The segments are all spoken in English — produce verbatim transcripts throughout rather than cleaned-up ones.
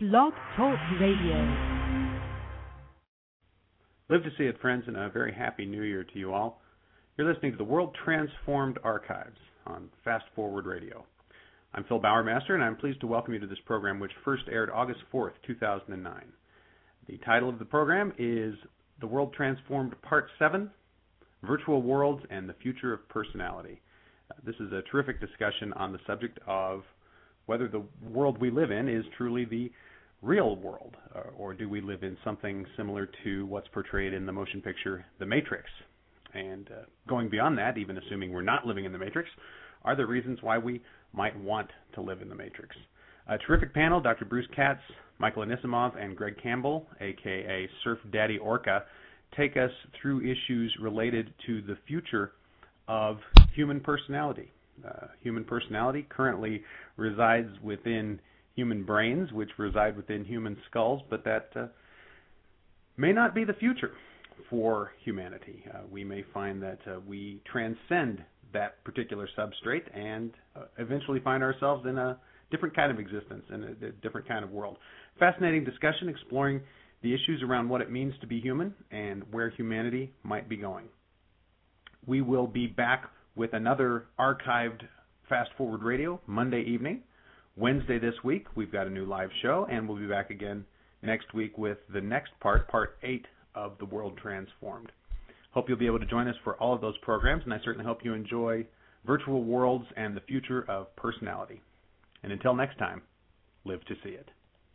Blog Talk Radio. Live to see it, friends, and a very happy New Year to you all. You're listening to the World Transformed Archives on Fast Forward Radio. I'm Phil Bowermaster, and I'm pleased to welcome you to this program, which first aired August fourth, two thousand nine. The title of the program is The World Transformed Part seven, Virtual Worlds and the Future of Personality. Uh, this is a terrific discussion on the subject of whether the world we live in is truly the real world, uh, or do we live in something similar to what's portrayed in the motion picture The Matrix. And uh, going beyond that, even assuming we're not living in the Matrix, are there reasons why we might want to live in the Matrix? A terrific panel, Doctor Bruce Katz, Michael Anisimov, and Greg Campbell, a k a. Surf Daddy Orca, take us through issues related to the future of human personality. Uh, human personality currently resides within human brains, which reside within human skulls, but that uh, may not be the future for humanity. Uh, we may find that uh, we transcend that particular substrate and uh, eventually find ourselves in a different kind of existence, in a, a different kind of world. Fascinating discussion exploring the issues around what it means to be human and where humanity might be going. We will be back with another archived Fast Forward Radio Monday evening. Wednesday this week, we've got a new live show, and we'll be back again next week with the next part, part eight of The World Transformed. Hope you'll be able to join us for all of those programs, and I certainly hope you enjoy Virtual Worlds and the Future of Personality. And until next time, live to see it.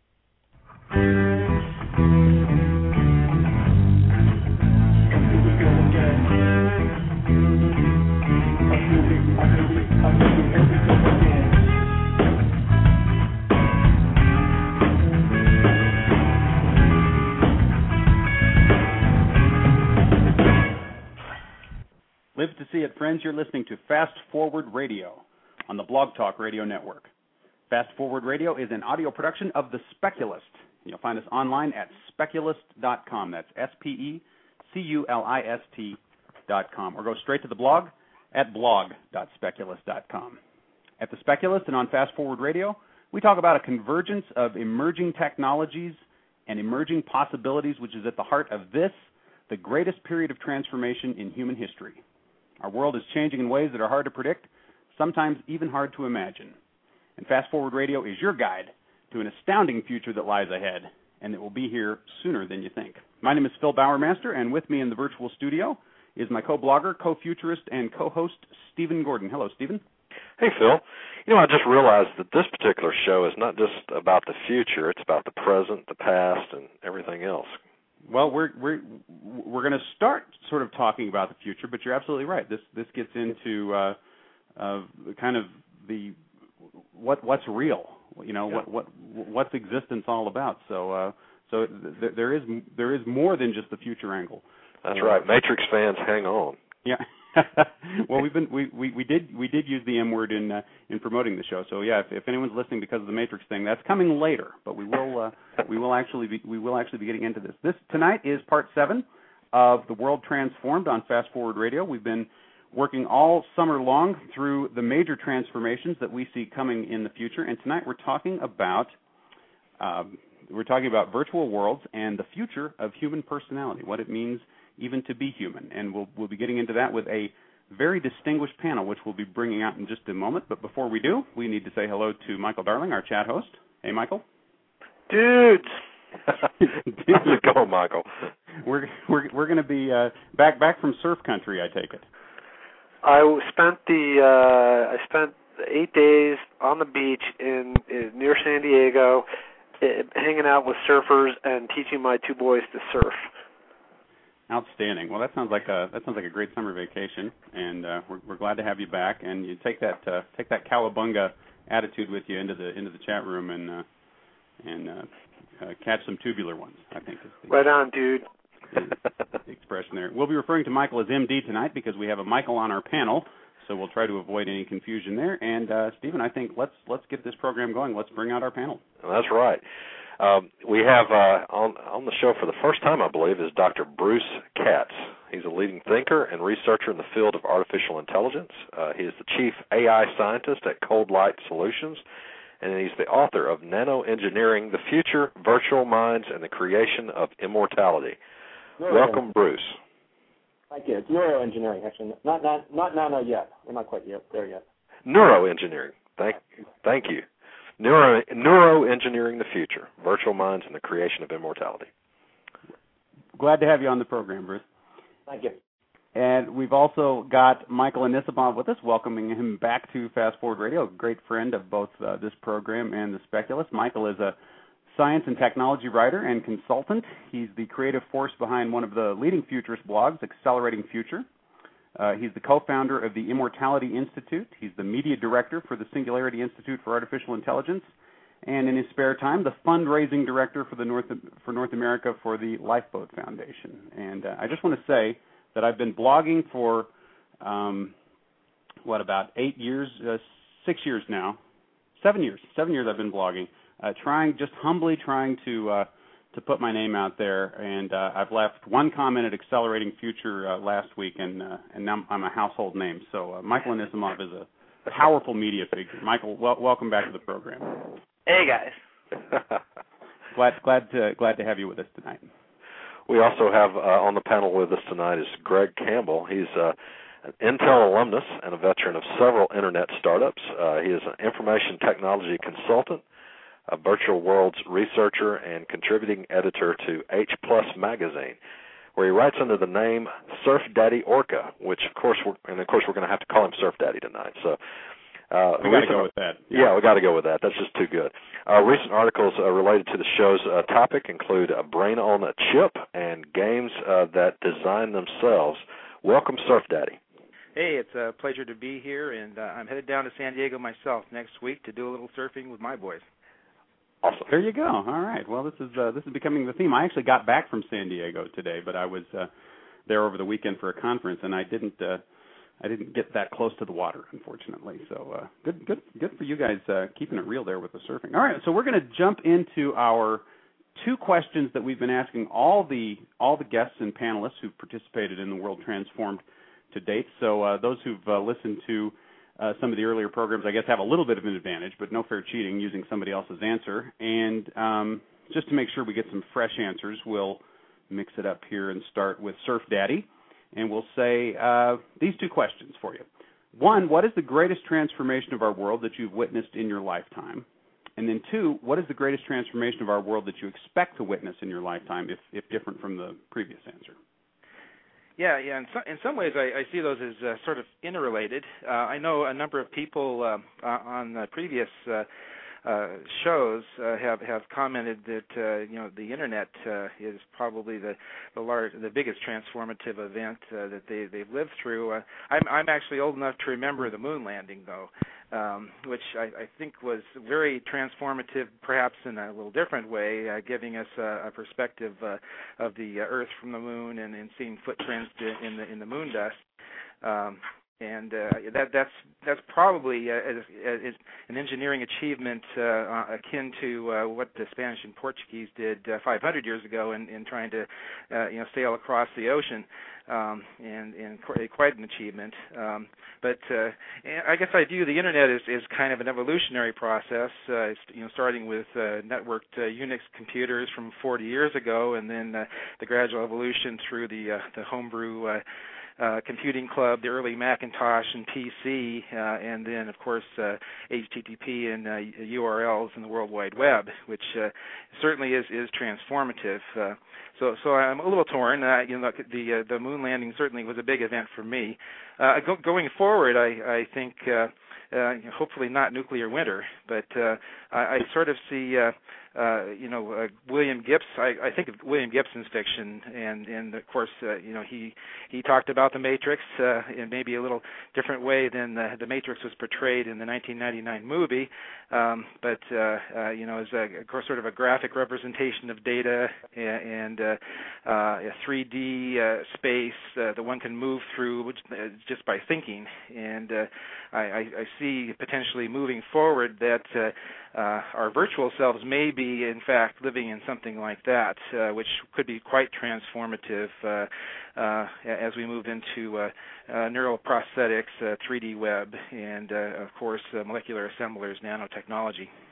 Live to see it, friends. You're listening to Fast Forward Radio on the Blog Talk Radio Network. Fast Forward Radio is an audio production of The Speculist. You'll find us online at speculist dot com. That's S P E C U L I S T dot com. Or go straight to the blog at blog dot speculist dot com. At The Speculist and on Fast Forward Radio, we talk about a convergence of emerging technologies and emerging possibilities, which is at the heart of this, the greatest period of transformation in human history. Our world is changing in ways that are hard to predict, sometimes even hard to imagine. And Fast Forward Radio is your guide to an astounding future that lies ahead, and it will be here sooner than you think. My name is Phil Bowermaster, and with me in the virtual studio is my co-blogger, co-futurist, and co-host, Stephen Gordon. Hello, Stephen. Hey, Phil. You know, I just realized that this particular show is not just about the future, it's about the present, the past, and everything else. Well, we're we're we're going to start sort of talking about the future, but you're absolutely right. This this gets into uh, uh, kind of the what what's real, you know, yeah. what what what's existence all about. So uh, so th- there is there is more than just the future angle. That's uh, right. Matrix fans, hang on. Yeah. Well, we've been we, we, we did we did use the M word in uh, in promoting the show. So yeah, if, if anyone's listening because of the Matrix thing, that's coming later. But we will uh, we will actually be we will actually be getting into this. This tonight is part seven of The World Transformed on Fast Forward Radio. We've been working all summer long through the major transformations that we see coming in the future, and tonight we're talking about um, we're talking about virtual worlds and the future of human personality, what it means even to be human. And we'll we'll be getting into that with a very distinguished panel, which we'll be bringing out in just a moment. But before we do, we need to say hello to Michael Darling, our chat host. Hey, Michael. Dudes. How's it going, Michael? We're we're we're going to be uh, back back from surf country, I take it. I spent the uh, I spent eight days on the beach in, in near San Diego, uh, hanging out with surfers and teaching my two boys to surf. Outstanding. Well, that sounds like a that sounds like a great summer vacation, and uh, we're we're glad to have you back. And you take that uh, take that cowabunga attitude with you into the into the chat room and uh, and uh, uh, catch some tubular ones, I think is the, right on, dude. the expression there. We'll be referring to Michael as M D tonight because we have a Michael on our panel, so we'll try to avoid any confusion there. And uh, Stephen, I think let's let's get this program going. Let's bring out our panel. That's right. Um, we have uh, on on the show for the first time, I believe, is Doctor Bruce Katz. He's a leading thinker and researcher in the field of artificial intelligence. Uh, he is the chief A I scientist at Cold Light Solutions, and he's the author of Nano-Engineering the Future, Virtual Minds, and the Creation of Immortality. Welcome, Bruce. Thank you. It's neuroengineering, actually. Not not not nano yet. We're not quite yet there yet. Neuroengineering. Thank thank you. Neuro Neuroengineering the Future, Virtual Minds, and the Creation of Immortality. Glad to have you on the program, Bruce. Thank you. And we've also got Michael Anisimov with us, welcoming him back to Fast Forward Radio, a great friend of both uh, this program and The Speculist. Michael is a science and technology writer and consultant. He's the creative force behind one of the leading futurist blogs, Accelerating Future. Uh, he's the co-founder of the Immortality Institute. He's the media director for the Singularity Institute for Artificial Intelligence, and in his spare time, the fundraising director for the North for North America for the Lifeboat Foundation. And uh, I just want to say that I've been blogging for um, what about eight years, uh, six years now, seven years, seven years I've been blogging. Uh, trying, just humbly trying to uh, to put my name out there, and uh, I've left one comment at Accelerating Future uh, last week, and uh, and now I'm a household name. So uh, Michael Anisimov is a powerful media figure. Michael, wel- welcome back to the program. Hey guys. glad glad to glad to have you with us tonight. We also have uh, on the panel with us tonight is Greg Campbell. He's uh, an Intel alumnus and a veteran of several internet startups. Uh, he is an information technology consultant, a Virtual Worlds researcher, and contributing editor to H Plus Magazine, where he writes under the name Surf Daddy Orca, which of course, we're, and of course, we're going to have to call him Surf Daddy tonight. So uh, we got to go with that. Yeah, yeah we got to go with that. That's just too good. Uh, recent articles uh, related to the show's uh, topic include a brain on a chip and games uh, that design themselves. Welcome, Surf Daddy. Hey, it's a pleasure to be here, and uh, I'm headed down to San Diego myself next week to do a little surfing with my boys. Awesome. There you go. All right. Well, this is uh, this is becoming the theme. I actually got back from San Diego today, but I was uh, there over the weekend for a conference, and I didn't uh, I didn't get that close to the water, unfortunately. So uh, good good good for you guys uh, keeping it real there with the surfing. All right. So we're going to jump into our two questions that we've been asking all the all the guests and panelists who've participated in the World Transformed to date. So uh, those who've uh, listened to Uh, some of the earlier programs, I guess, have a little bit of an advantage, but no fair cheating using somebody else's answer. And um, just to make sure we get some fresh answers, we'll mix it up here and start with Surf Daddy. And we'll say uh, these two questions for you. One, what is the greatest transformation of our world that you've witnessed in your lifetime? And then two, what is the greatest transformation of our world that you expect to witness in your lifetime, if, if different from the previous answer? Yeah, yeah. In, so, in some ways, I, I see those as uh, sort of interrelated. Uh, I know a number of people uh, on the previous uh, uh, shows uh, have have commented that uh, you know the internet uh, is probably the the large, the biggest transformative event uh, that they they've lived through. Uh, I'm I'm actually old enough to remember the moon landing, though, um, which I, I think was very transformative, perhaps in a little different way, uh, giving us a, a perspective uh, of the uh, Earth from the moon and, and seeing footprints in the in the moon dust. Um, And uh, that, that's that's probably uh, is, is an engineering achievement uh, akin to uh, what the Spanish and Portuguese did uh, five hundred years ago in, in trying to uh, you know sail across the ocean, um, and, and quite an achievement. Um, but uh, I guess I view the internet as, as kind of an evolutionary process. Uh, you know, starting with uh, networked uh, Unix computers from forty years ago, and then uh, the gradual evolution through the uh, the homebrew Uh, Uh, computing club, the early Macintosh and P C, uh, and then, of course, uh, H T T P and uh, U R Ls and the World Wide Web, which uh, certainly is, is transformative. Uh, so, so I'm a little torn. Uh, you know, the uh, the moon landing certainly was a big event for me. Uh, go, going forward, I, I think uh, uh, hopefully not nuclear winter, but uh, I, I sort of see. Uh, Uh, you know, uh, William Gibson. I, I think of William Gibson's fiction, and, and of course, uh, you know, he he talked about the Matrix uh, in maybe a little different way than the, the Matrix was portrayed in the nineteen ninety-nine movie. Um, but uh, uh, you know, as a, of course, sort of a graphic representation of data and, and uh, uh, a three D uh, space uh, that one can move through which, uh, just by thinking. And uh, I, I, I see potentially moving forward that uh, uh, our virtual selves may be, in fact, living in something like that, uh, which could be quite transformative uh, uh, as we move into uh, uh, neural prosthetics, uh, three D web, and, uh, of course, uh, molecular assemblers, nanotechnology.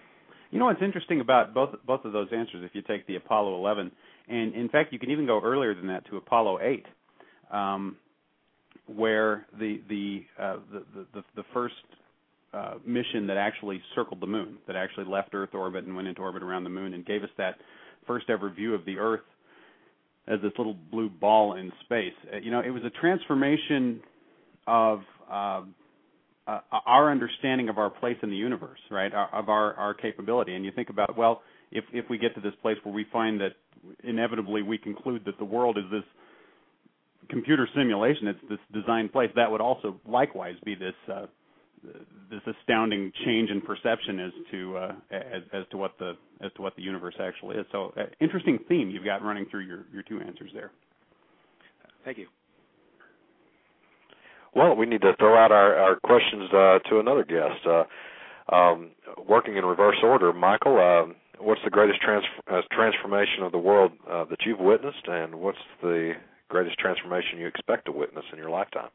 You know what's interesting about both both of those answers, if you take the Apollo eleven, and in fact you can even go earlier than that to Apollo eight, um, where the the, uh, the the the first uh, mission that actually circled the moon, that actually left Earth orbit and went into orbit around the moon, and gave us that first ever view of the Earth as this little blue ball in space. Uh, you know, it was a transformation of uh, uh, our understanding of our place in the universe, right? Our, of our, our capability. And you think about, well, if if we get to this place where we find that inevitably we conclude that the world is this computer simulation, it's this designed place, that would also likewise be this uh, this astounding change in perception as to uh, as, as to what the as to what the universe actually is. So, uh, interesting theme you've got running through your, your two answers there. Thank you. Well, we need to throw out our, our questions uh, to another guest. Uh, um, working in reverse order, Michael, uh, what's the greatest trans- uh, transformation of the world uh, that you've witnessed, and what's the greatest transformation you expect to witness in your lifetime?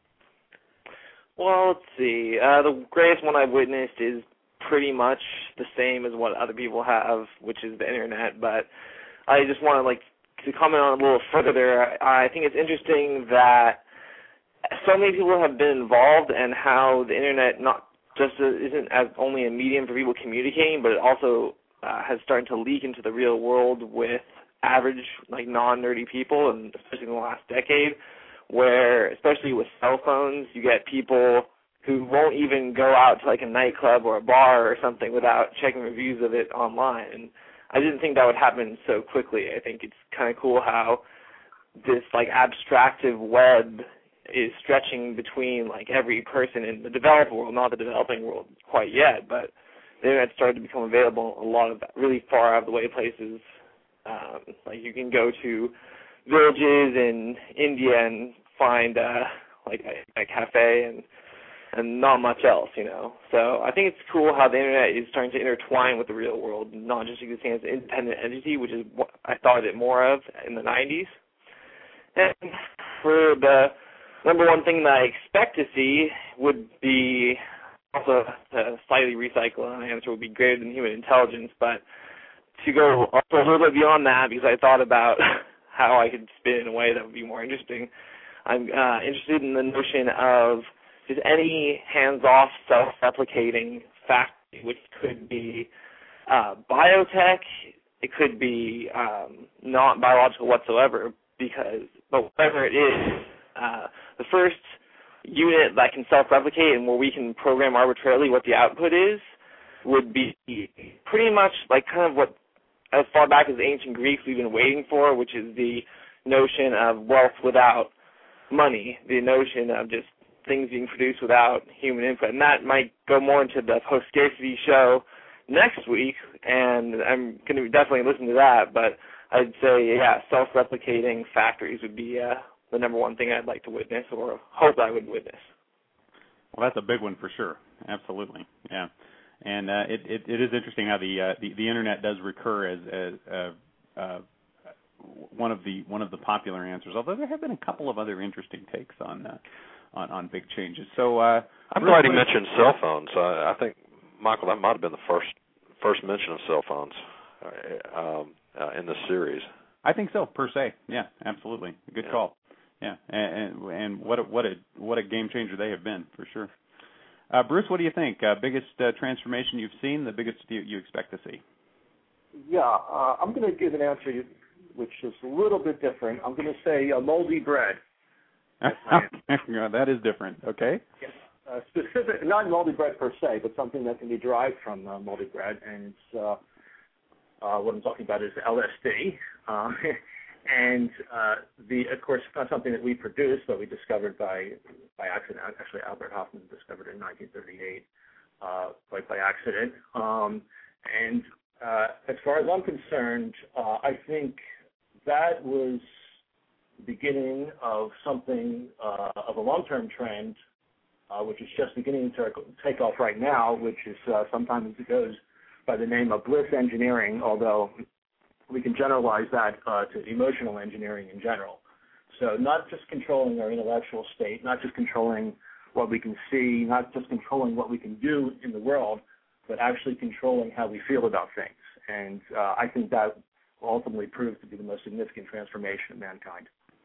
Well, let's see. Uh, the greatest one I've witnessed is pretty much the same as what other people have, which is the internet. But I just want to like to comment on a little further there. I think it's interesting that so many people have been involved, and how the internet not just isn't as only a medium for people communicating, but it also uh, has started to leak into the real world with average, like non-nerdy people, and especially in the last decade, where, especially with cell phones, you get people who won't even go out to like a nightclub or a bar or something without checking reviews of it online. And I didn't think that would happen so quickly. I think it's kind of cool how this like abstractive web is stretching between like every person in the developed world, not the developing world quite yet, but the internet started to become available in a lot of really far out of the way places. Um, like you can go to villages in India and find uh, like a, a cafe and and not much else, you know. So I think it's cool how the internet is starting to intertwine with the real world, not just existing as an independent entity, which is what I thought it more of in the nineties. And for the number one thing that I expect to see would be, also to slightly recycle an answer, would be greater than human intelligence, but to go also a little bit beyond that, because I thought about how I could spin it in a way that would be more interesting, I'm uh, interested in the notion of just any hands-off, self-replicating factory, which could be uh, biotech, it could be um, not biological whatsoever, because, but whatever it is, uh, the first unit that can self-replicate and where we can program arbitrarily what the output is would be pretty much like kind of what, as far back as the ancient Greeks, we've been waiting for, which is the notion of wealth without money, the notion of just things being produced without human input. And that might go more into the post-scarcity show next week, and I'm going to definitely listen to that. But I'd say, yeah, self-replicating factories would be uh, the number one thing I'd like to witness, or hope I would witness. Well, that's a big one for sure. Absolutely, yeah. And uh, it, it it is interesting how the uh, the, the internet does recur as, as uh, uh, one of the one of the popular answers. Although there have been a couple of other interesting takes on uh, on, on big changes. So uh, I'm glad he mentioned cell phones. Uh, I think Michael, that might have been the first first mention of cell phones uh, um, uh, in this series. I think so, per se. Yeah, absolutely. Good yeah. call. Yeah, and and, and what a, what a what a game changer they have been for sure. Uh, Bruce, what do you think? Uh, biggest uh, transformation you've seen, the biggest you, you expect to see? Yeah, uh, I'm going to give an answer which is a little bit different. I'm going to say uh, moldy bread. That is different. Okay. Yes. Uh, specific, not moldy bread per se, but something that can be derived from uh, moldy bread, and it's uh, uh, what I'm talking about is L S D. Uh, And uh, the, of course, it's not something that we produced, but we discovered by by accident. Actually, Albert Hoffman discovered it in nineteen thirty-eight, uh, quite by accident. Um, and uh, as far as I'm concerned, uh, I think that was the beginning of something uh, of a long-term trend, uh, which is just beginning to take off right now, which is uh, sometimes it goes by the name of bliss engineering, although we can generalize that uh, to emotional engineering in general. So not just controlling our intellectual state, not just controlling what we can see, not just controlling what we can do in the world, but actually controlling how we feel about things. And uh, I think that will ultimately prove to be the most significant transformation of mankind.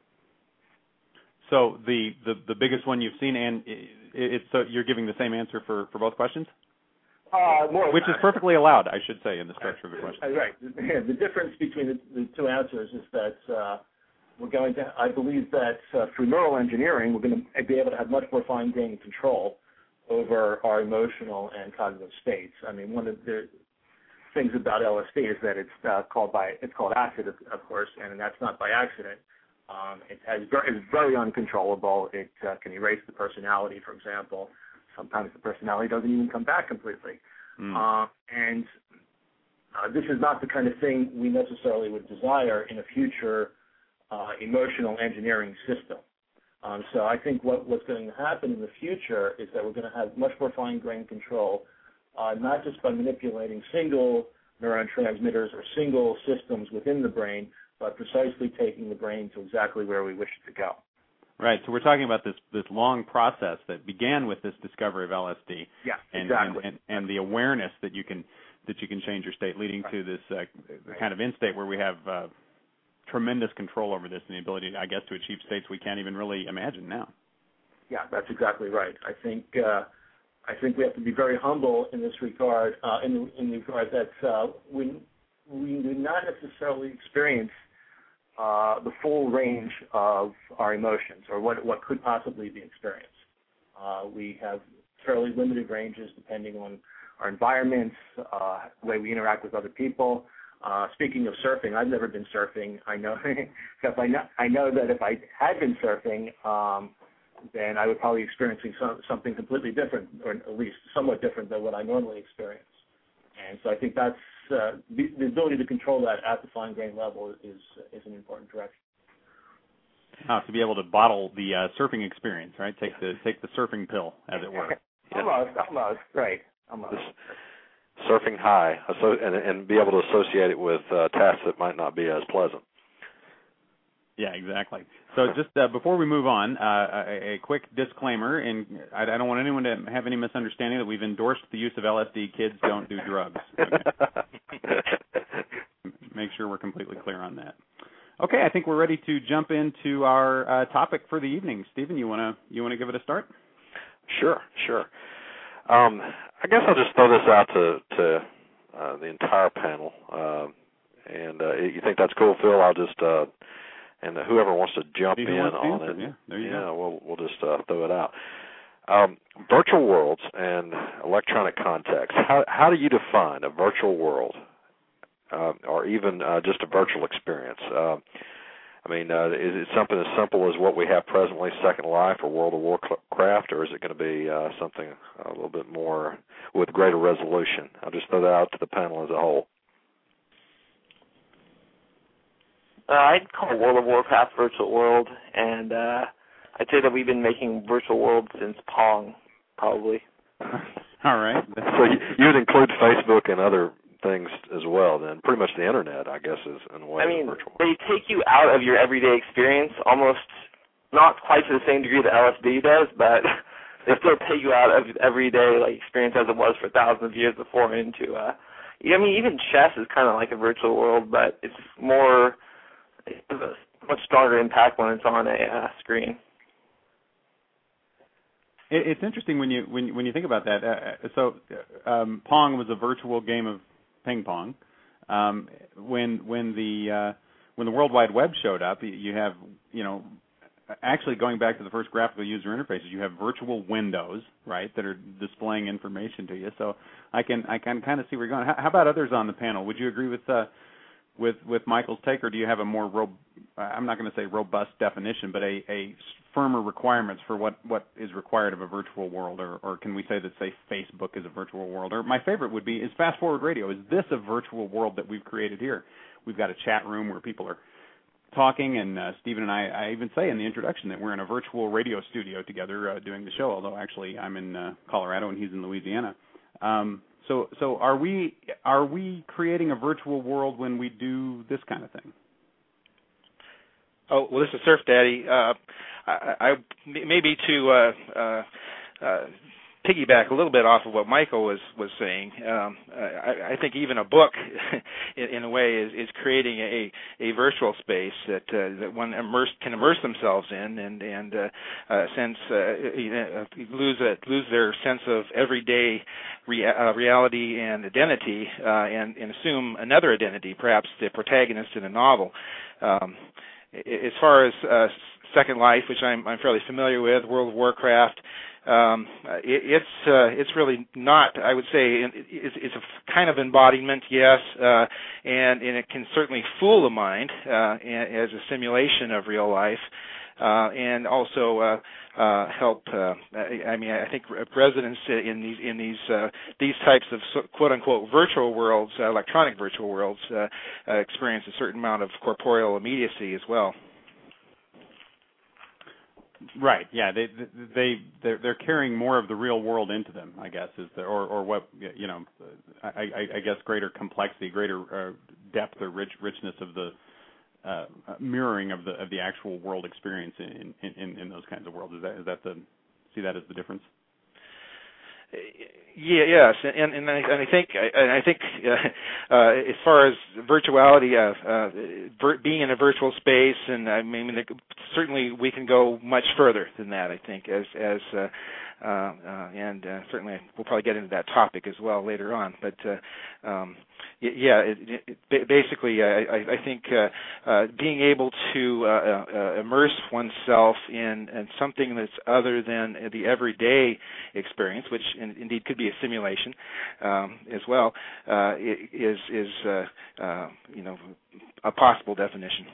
So the, the, the biggest one you've seen, and it, it's so you're giving the same answer for, for both questions? Uh, more Which is perfectly allowed, I should say, in the structure of the question. Uh, right. The difference between the, the two answers is that uh, we're going to, I believe that uh, through neural engineering, we're going to be able to have much more fine-grained control over our emotional and cognitive states. I mean, one of the things about L S D is that it's uh, called by it's called acid, of, of course, and that's not by accident. Um, it has very, it's very uncontrollable. It uh, can erase the personality, for example. Sometimes the personality doesn't even come back completely. Mm. Uh, and uh, this is not the kind of thing we necessarily would desire in a future uh, emotional engineering system. Um, so I think what, what's going to happen in the future is that we're going to have much more fine-grained control, uh, not just by manipulating single neuron transmitters or single systems within the brain, but precisely taking the brain to exactly where we wish it to go. Right. So we're talking about this this long process that began with this discovery of L S D. Yeah, and, exactly. And, and, and the awareness that you can that you can change your state, leading right. to this uh, right. kind of in state where we have uh, tremendous control over this and the ability, I guess, to achieve states we can't even really imagine now. Yeah, that's exactly right. I think uh, I think we have to be very humble in this regard. Uh, in in the regard that uh, we we do not necessarily experience Uh, the full range of our emotions, or what what could possibly be experienced. Uh, we have fairly limited ranges depending on our environments, uh, the way we interact with other people. Uh, speaking of surfing, I've never been surfing. I know, if I know, I know that if I had been surfing, um, then I would probably be experiencing some, something completely different, or at least somewhat different than what I normally experience. And so I think that's uh, the, the ability to control that at the fine-grained level is is an important direction. Oh, to be able to bottle the uh, surfing experience, right? Take the take the surfing pill, as it were. Yeah. Almost, almost, right. Almost. This surfing high, and and be able to associate it with uh, tasks that might not be as pleasant. Yeah, exactly. So just uh, before we move on, uh, a, a quick disclaimer, and I, I don't want anyone to have any misunderstanding that we've endorsed the use of L S D. Kids don't do drugs. Okay. Make sure we're completely clear on that. Okay, I think we're ready to jump into our uh, topic for the evening. Stephen, you want to you want to give it a start? Sure, sure. Um, I guess I'll just throw this out to, to uh, the entire panel. Uh, and uh, you think that's cool, Phil? I'll just... Uh, And whoever wants to jump in on it, yeah, there you yeah go. we'll we'll just uh, throw it out. Um, virtual worlds and electronic context. How how do you define a virtual world, uh, or even uh, just a virtual experience? Uh, I mean, uh, is it something as simple as what we have presently, Second Life or World of Warcraft, or is it going to be uh, something a little bit more with greater resolution? I'll just throw that out to the panel as a whole. Uh, I'd call World of Warcraft virtual world, and uh, I'd say that we've been making virtual worlds since Pong, probably. All right. So you, you would include Facebook and other things as well, then. Pretty much the Internet, I guess, is in a way I mean, virtual. They take you out of your everyday experience, almost not quite to the same degree that L S D does, but they still take you out of everyday like experience as it was for thousands of years before into, uh, I mean, even chess is kind of like a virtual world, but it's more... It has a much stronger impact when it's on a uh, screen. It, it's interesting when you when when you think about that. Uh, so, um, Pong was a virtual game of ping pong. Um, when when the uh, when the World Wide Web showed up, you have you know actually going back to the first graphical user interfaces, you have virtual windows, right, that are displaying information to you. So I can I can kind of see where you're going. How, how about others on the panel? Would you agree with? Uh, With with Michael's take, or do you have a more ro- I'm not going to say robust definition, but a, a firmer requirements for what, what is required of a virtual world, or, or can we say that, say, Facebook is a virtual world? Or my favorite would be, is Fast Forward Radio, is this a virtual world that we've created here? We've got a chat room where people are talking, and uh, Stephen and I, I even say in the introduction that we're in a virtual radio studio together uh, doing the show, although actually I'm in uh, Colorado and he's in Louisiana. Um, So, so are we are we creating a virtual world when we do this kind of thing? Oh well, this is Surf Daddy. Uh, I, I maybe to uh, uh, uh, piggyback a little bit off of what Michael was was saying. Um, I, I think even a book, in, in a way, is, is creating a, a virtual space that uh, that one immerse, can immerse themselves in, and and uh, uh, sense uh, you know, lose a, lose their sense of everyday rea- uh, reality and identity, uh, and, and assume another identity, perhaps the protagonist in a novel. Um, as far as uh, Second Life, which I'm, I'm fairly familiar with, World of Warcraft. Um, it, it's uh, it's really not. I would say it's, it's a kind of embodiment, yes, uh, and and it can certainly fool the mind uh, as a simulation of real life, uh, and also uh, uh, help. Uh, I mean, I think residents in these in these uh, these types of quote unquote virtual worlds, uh, electronic virtual worlds, uh, uh, experience a certain amount of corporeal immediacy as well. Right. Yeah. They they they're, they're carrying more of the real world into them, I guess, is the, or or what you know, I, I, I guess greater complexity, greater uh, depth or rich richness of the uh, mirroring of the of the actual world experience in, in in those kinds of worlds. Is that is that the see that as the difference? Yeah, yes, and and I, and I think and I think uh, uh, as far as virtuality, uh, uh, vir- being in a virtual space, and I mean, certainly we can go much further than that. I think as as uh, uh, uh, and uh, certainly we'll probably get into that topic as well later on. But uh, um, yeah, it, it, basically, I, I think uh, uh, being able to uh, uh, immerse oneself in, in something that's other than the everyday experience, which in, indeed could be a simulation um, as well, uh, is is uh, uh, you know a possible definition.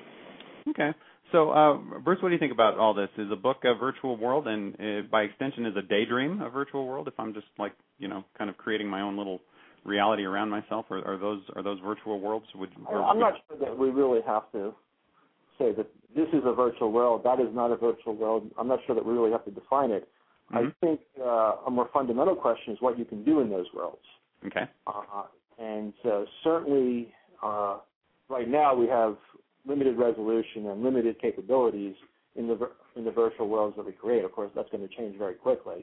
Okay. So, uh, Bruce, what do you think about all this? Is a book a virtual world, and uh, by extension, is a daydream a virtual world? If I'm just like you know, kind of creating my own little reality around myself, or are those are those virtual worlds? Would, or, I'm would... not sure that we really have to say that this is a virtual world, that is not a virtual world. I'm not sure that we really have to define it. Mm-hmm. I think uh, a more fundamental question is what you can do in those worlds. Okay. Uh, and uh, certainly, uh, right now we have limited resolution and limited capabilities in the in the virtual worlds that we create. Of course, that's going to change very quickly.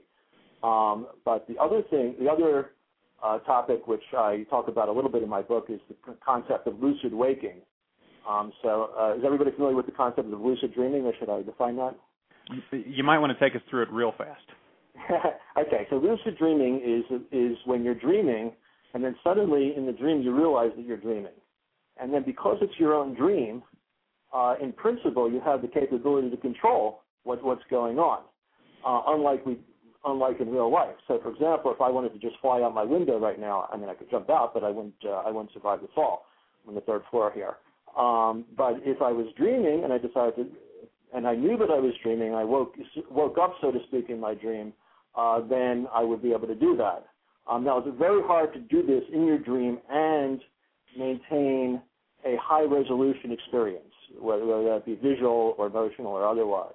Um, but the other thing, the other uh, topic which I talk about a little bit in my book is the concept of lucid waking. Um, so, uh, is everybody familiar with the concept of lucid dreaming, or should I define that? You might want to take us through it real fast. Okay, so lucid dreaming is is when you're dreaming, and then suddenly in the dream you realize that you're dreaming. And then because it's your own dream, uh, in principle, you have the capability to control what, what's going on, uh, unlike we, unlike in real life. So, for example, if I wanted to just fly out my window right now, I mean, I could jump out, but I wouldn't, uh, I wouldn't survive the fall on the third floor here. Um, but if I was dreaming and I decided to, and I knew that I was dreaming, I woke woke up, so to speak, in my dream, uh, then I would be able to do that. Um, now, it's very hard to do this in your dream and maintain a high-resolution experience, whether, whether that be visual or emotional or otherwise.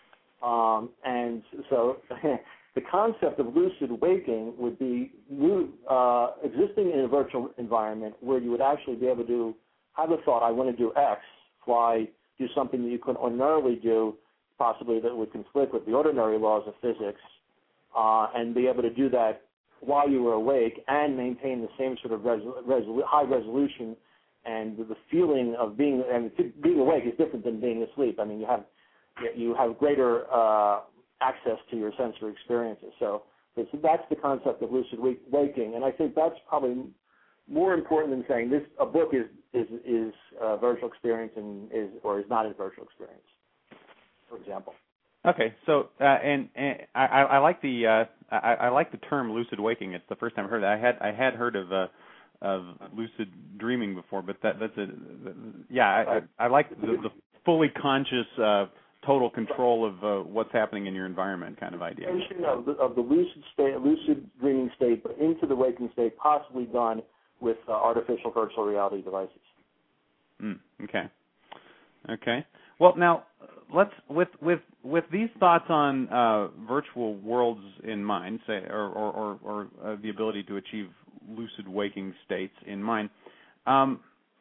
Um, and so the concept of lucid waking would be uh, existing in a virtual environment where you would actually be able to have a thought, I want to do X, fly, do something that you couldn't ordinarily do, possibly that would conflict with the ordinary laws of physics, uh, and be able to do that while you were awake and maintain the same sort of resol- resol- high resolution and the feeling of being and being awake is different than being asleep. I mean, you have you have greater uh, access to your sensory experiences. So that's the concept of lucid waking, and I think that's probably more important than saying this a book is is is a virtual experience and is or is not a virtual experience, for example. Okay, so uh, and, and I, I like the uh, I, I like the term lucid waking. It's the first time I heard that. I had I had heard of uh, of lucid dreaming before, but that that's a yeah. I, I like the, the fully conscious, uh, total control of uh, what's happening in your environment kind of idea. Of the, of the lucid state, lucid dreaming state, but into the waking state, possibly done with uh, artificial virtual reality devices. Mm, okay. Okay. Well, now let's with with with these thoughts on uh, virtual worlds in mind, say, or or, or, or uh, the ability to achieve lucid waking states in mind, um,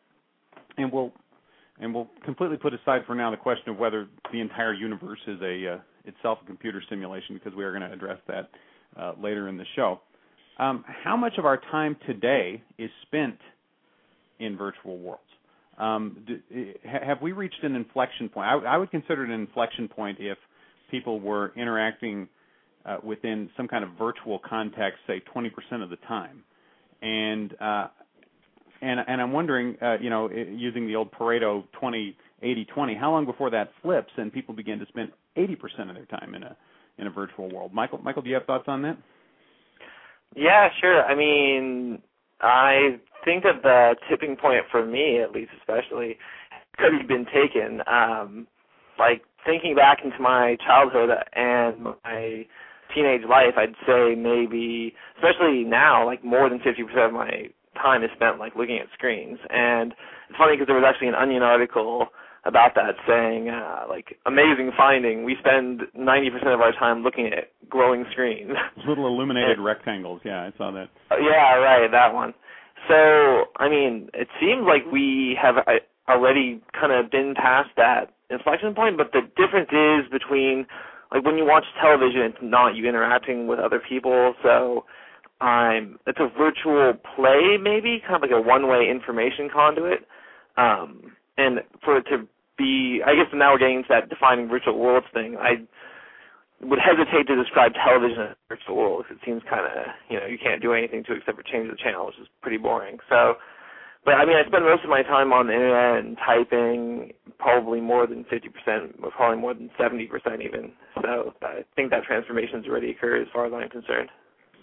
and we'll and we'll completely put aside for now the question of whether the entire universe is a uh, itself a computer simulation, because we are going to address that uh, later in the show. Um, how much of our time today is spent in virtual worlds? Um, do, have we reached an inflection point? I, I would consider it an inflection point if people were interacting uh, within some kind of virtual context, say twenty percent of the time. And uh, and and I'm wondering, uh, you know, using the old Pareto twenty eighty twenty, how long before that flips and people begin to spend eighty percent of their time in a in a virtual world? Michael, Michael, do you have thoughts on that? Yeah, sure. I mean, I think that the tipping point for me, at least especially, could have been taken. Um, like, thinking back into my childhood and my teenage life, I'd say maybe, especially now, like more than fifty percent of my time is spent, like, looking at screens. And it's funny because there was actually an Onion article about that saying, uh, like, amazing finding, we spend ninety percent of our time looking at glowing screens. Little illuminated and, rectangles, yeah, I saw that. Uh, yeah, right, that one. So, I mean, it seems like we have already kind of been past that inflection point, but the difference is between, like, when you watch television, it's not you interacting with other people, so um, it's a virtual play maybe, kind of like a one-way information conduit. Um, and for it to be, I guess now we're getting into that defining virtual worlds thing, I would hesitate to describe television as a virtual world because it seems kind of, you know, you can't do anything to except for change the channel, which is pretty boring. So, but I mean, I spend most of my time on the internet and typing, probably more than fifty percent, or probably more than seventy percent even. So I think that transformation has already occurred as far as I'm concerned.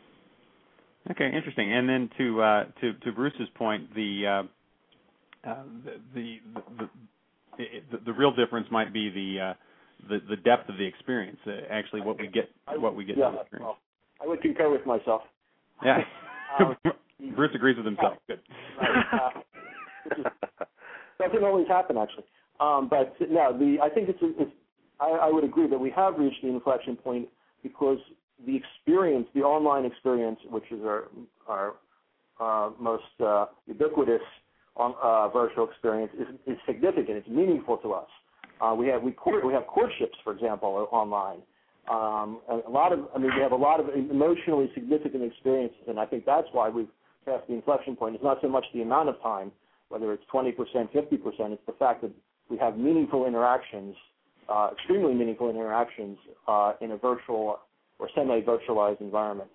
Okay, interesting. And then to uh, to, to Bruce's point, the, uh, uh, the, the, the, the the real difference might be the uh, the the depth of the experience. Uh, actually, what we get what we get yeah, to the experience. Well, I would concur with myself. Yeah, um, Bruce agrees with himself. Good. Right. Uh, doesn't always happen, actually. Um, but no, the I think it's, it's I, I would agree that we have reached the inflection point because the experience, the online experience, which is our our uh, most uh, ubiquitous on, uh, virtual experience, is, is significant. It's meaningful to us. Uh, we have we court, we have courtships, for example, online. Um, a lot of I mean, we have a lot of emotionally significant experiences, and I think that's why we've passed the inflection point. It's not so much the amount of time, whether it's twenty percent, fifty percent. It's the fact that we have meaningful interactions, uh, extremely meaningful interactions uh, in a virtual or semi-virtualized environment.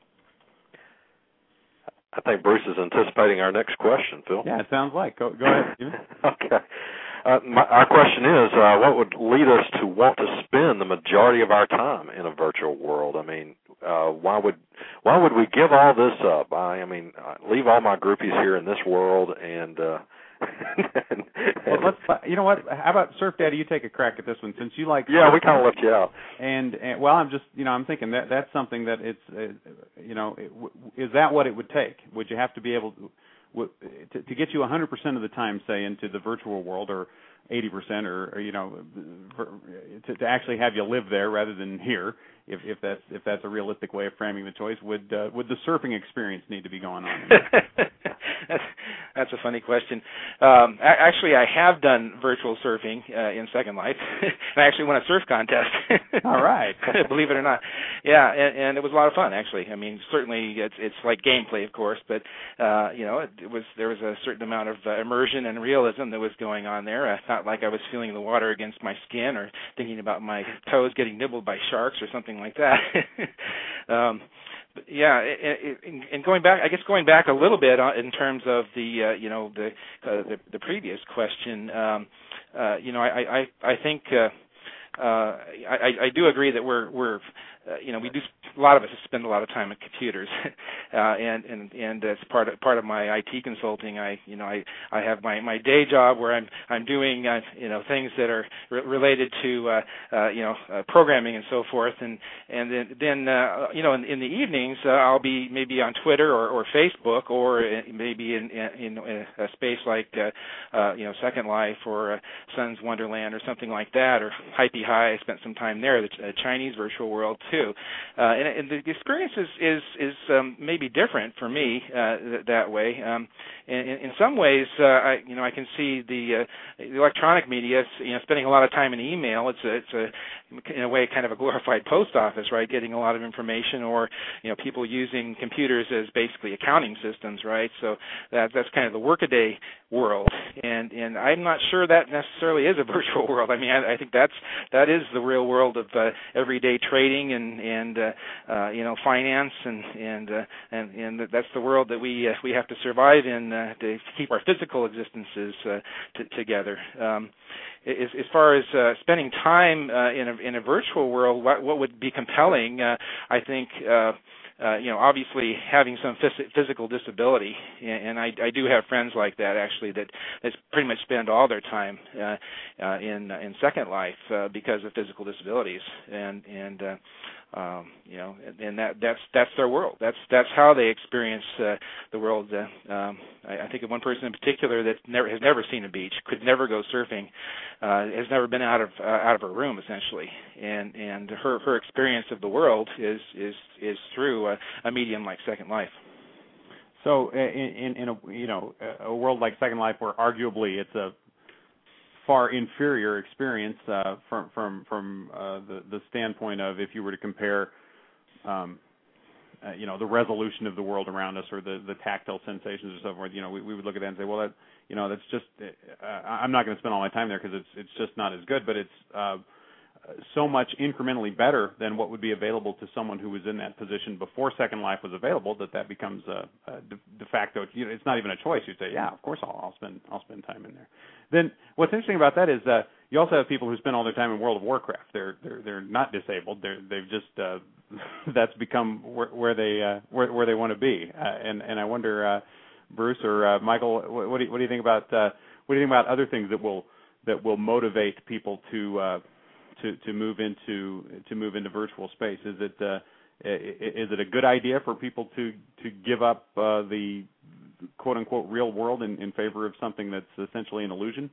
I think Bruce is anticipating our next question, Phil. Yeah, it sounds like. Go, go ahead, Stephen. Okay. Uh, my, our question is, uh, what would lead us to want to spend the majority of our time in a virtual world? I mean, uh, why would why would we give all this up? I, I mean, uh, leave all my groupies here in this world and. Uh, and, well, let's. You know what? How about Surf Daddy? You take a crack at this one since you like. Yeah, we kind of left you out. And, and well, I'm just, you know, I'm thinking that that's something that it's, uh, you know, it, is that what it would take? Would you have to be able to? To, to get you one hundred percent of the time, say, into the virtual world, or eighty percent, or, or you know, for, to, to actually have you live there rather than here, if, if that's if that's a realistic way of framing the choice, would uh, would the surfing experience need to be going on? that's, that's a funny question. Um, actually, I have done virtual surfing uh, in Second Life, and I actually won a surf contest. All right, believe it or not. Yeah, and, and it was a lot of fun. Actually, I mean, certainly it's it's like gameplay, of course, but uh, you know, it, it was there was a certain amount of uh, immersion and realism that was going on there. I felt like I was feeling the water against my skin, or thinking about my toes getting nibbled by sharks, or something like that. um, but yeah, it, it, and going back, I guess going back a little bit in terms of the uh, you know the, uh, the the previous question, um, uh, you know, I I I think. Uh, Uh, I, I do agree that we're, we're uh, you know, we do. A lot of us spend a lot of time at computers, uh, and and and as part of part of my I T consulting, I you know I, I have my, my day job where I'm I'm doing uh, you know things that are re- related to uh, uh, you know uh, programming and so forth, and and then then uh, you know in, in the evenings uh, I'll be maybe on Twitter or, or Facebook, or maybe in, in in a space like uh, uh, you know Second Life or uh, Sun's Wonderland or something like that, or Hype High. I spent some time there, the uh, Chinese virtual world too. Uh, and, and the experience is is, is um, maybe different for me uh, th- that way. Um, in, in some ways, uh, I you know I can see the, uh, the electronic media, you know, spending a lot of time in email. It's a it's a in a way kind of a glorified post office, right? Getting a lot of information, or you know, people using computers as basically accounting systems, right? So that that's kind of the workaday world, and and I'm not sure that necessarily is a virtual world. I mean, I, I think that's that is the real world of uh, everyday trading and and uh, uh, you know, finance, and and uh, and and that's the world that we uh, we have to survive in uh, to keep our physical existences uh, t- together. Um, as, as far as uh, spending time uh, in a in a virtual world, what, what would be compelling? Uh, I think. Uh, Uh, you know, obviously having some phys- physical disability, and I, I do have friends like that actually that, that pretty much spend all their time uh, uh, in in Second Life uh, because of physical disabilities, and and uh, um, you know, and, and that that's that's their world. That's that's how they experience uh, the world. Uh, um, I, I think of one person in particular that never has never seen a beach, could never go surfing, uh, has never been out of uh, out of her room essentially, and and her her experience of the world is is is through a, a medium like Second Life. So, in, in, in a you know a world like Second Life, where arguably it's a far inferior experience uh, from from from uh, the the standpoint of, if you were to compare, um, uh, you know, the resolution of the world around us, or the, the tactile sensations or so forth, you know, we, we would look at that and say, well, that you know, that's just uh, I'm not going to spend all my time there because it's it's just not as good, but it's uh, so much incrementally better than what would be available to someone who was in that position before Second Life was available, that that becomes a, a de, de facto. You know, it's not even a choice. You'd say, yeah, of course I'll, I'll spend I'll spend time in there. Then what's interesting about that is uh, you also have people who spend all their time in World of Warcraft. They're they're they're not disabled. They're they've just uh, that's become where, where they uh, where where they want to be. Uh, and and I wonder, uh, Bruce or uh, Michael, what, what do you, what do you think about uh, what do you think about other things that will that will motivate people to uh, to to move into to move into virtual space? Is it uh, is it a good idea for people to to give up uh, the quote unquote real world in, in favor of something that's essentially an illusion?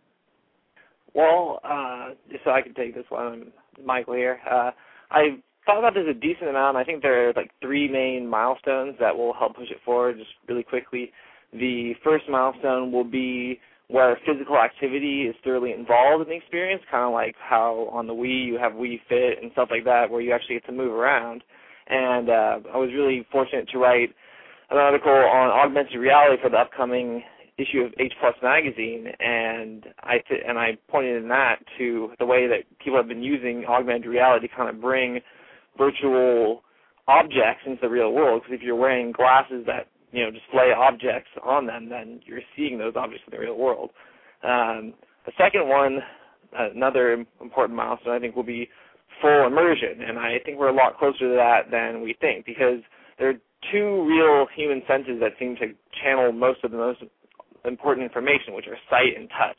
Well, uh, so I can take this one, Michael here. Uh, I thought about this a decent amount. I think there are like three main milestones that will help push it forward just really quickly. The first milestone will be where physical activity is thoroughly involved in the experience, kind of like how on the Wii you have Wii Fit and stuff like that, where you actually get to move around. And uh, I was really fortunate to write an article on augmented reality for the upcoming issue of H Plus magazine, and I th- and I pointed in that to the way that people have been using augmented reality to kind of bring virtual objects into the real world. Because if you're wearing glasses that you know display objects on them, then you're seeing those objects in the real world. Um, the second one, another important milestone, I think, will be full immersion, and I think we're a lot closer to that than we think, because there are two real human senses that seem to channel most of the most important information, which are sight and touch.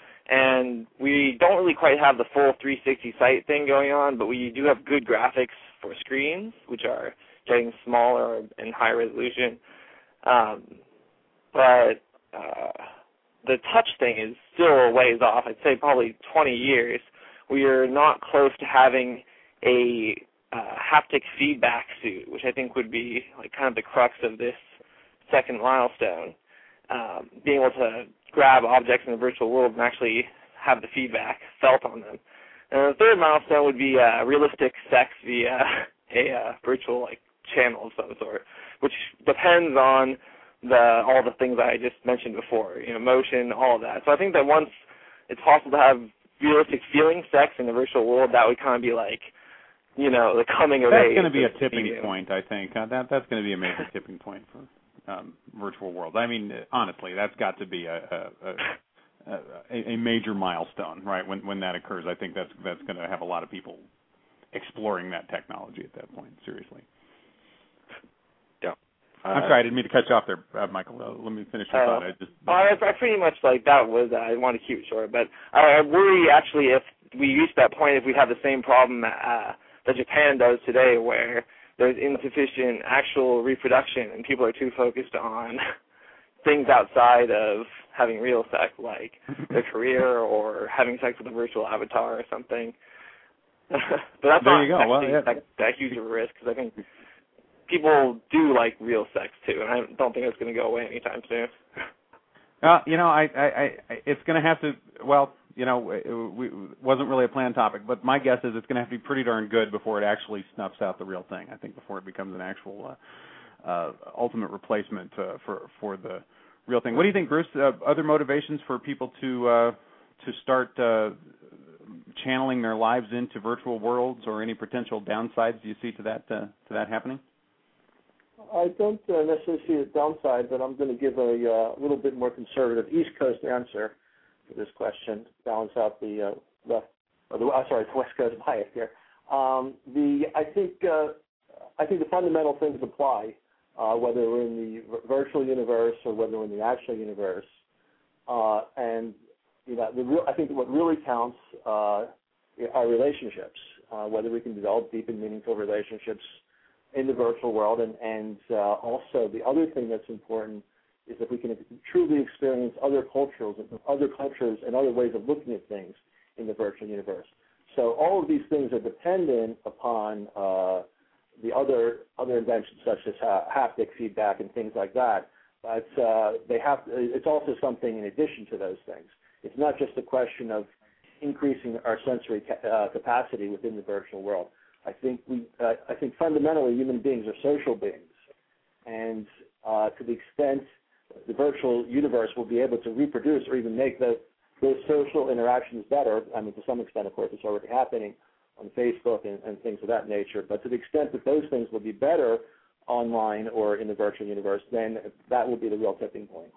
And we don't really quite have the full three sixty sight thing going on, but we do have good graphics for screens, which are getting smaller and high resolution. Um, but uh, the touch thing is still a ways off. I'd say probably twenty years. We are not close to having a uh, haptic feedback suit, which I think would be like kind of the crux of this second milestone. Um, being able to grab objects in the virtual world and actually have the feedback felt on them. And the third milestone would be uh, realistic sex via a uh, virtual like channel of some sort, which depends on the all the things I just mentioned before, you know, motion, all of that. So I think that once it's possible to have realistic feeling sex in the virtual world, that would kind of be like, you know, the coming of that's age. That's going to be a tipping medium. point, I think. Uh, that that's going to be a major tipping point for um, virtual world. I mean, honestly, that's got to be a a, a a major milestone, right? When when that occurs, I think that's that's going to have a lot of people exploring that technology at that point. Seriously. Yeah. Uh, I'm sorry, I didn't mean to cut you off there, uh, Michael. Uh, let me finish your uh, thought. I just. I, I pretty much like that was. Uh, I want to keep it short, but I, I worry actually if we reach that point, if we have the same problem uh, that Japan does today, where there's insufficient actual reproduction and people are too focused on things outside of having real sex, like their career or having sex with a virtual avatar or something. but that's there not you go. actually Well, yeah. that, that huge of a risk because I think people do like real sex too, and I don't think it's going to go away anytime soon. Uh, you know, I, I, I, it's going to have to. Well, you know, it, it wasn't really a planned topic, but my guess is it's going to have to be pretty darn good before it actually snuffs out the real thing. I think before it becomes an actual uh, uh, ultimate replacement uh, for for the real thing. What do you think, Bruce? Uh, other motivations for people to uh, to start uh, channeling their lives into virtual worlds, or any potential downsides do you see to that uh, to that happening? I don't uh, necessarily see a downside, but I'm going to give a uh, little bit more conservative East Coast answer to this question, balance out the uh, left, or the, uh, sorry, the West Coast bias here. Um, the I think uh, I think the fundamental things apply, uh, whether we're in the virtual universe or whether we're in the actual universe, uh, and you know, the real, I think what really counts uh, are relationships, uh, whether we can develop deep and meaningful relationships in the virtual world, and, and uh, also the other thing that's important is if we can truly experience other cultures, other cultures and other ways of looking at things in the virtual universe. So all of these things are dependent upon uh, the other other inventions such as uh, haptic feedback and things like that. But uh, they have. It's also something in addition to those things. It's not just a question of increasing our sensory ca- uh, capacity within the virtual world. I think we. Uh, I think fundamentally, human beings are social beings, and uh, to the extent the virtual universe will be able to reproduce or even make those those social interactions better. I mean, to some extent, of course, it's already happening on Facebook and, and things of that nature. But to the extent that those things will be better online or in the virtual universe, then that will be the real tipping point.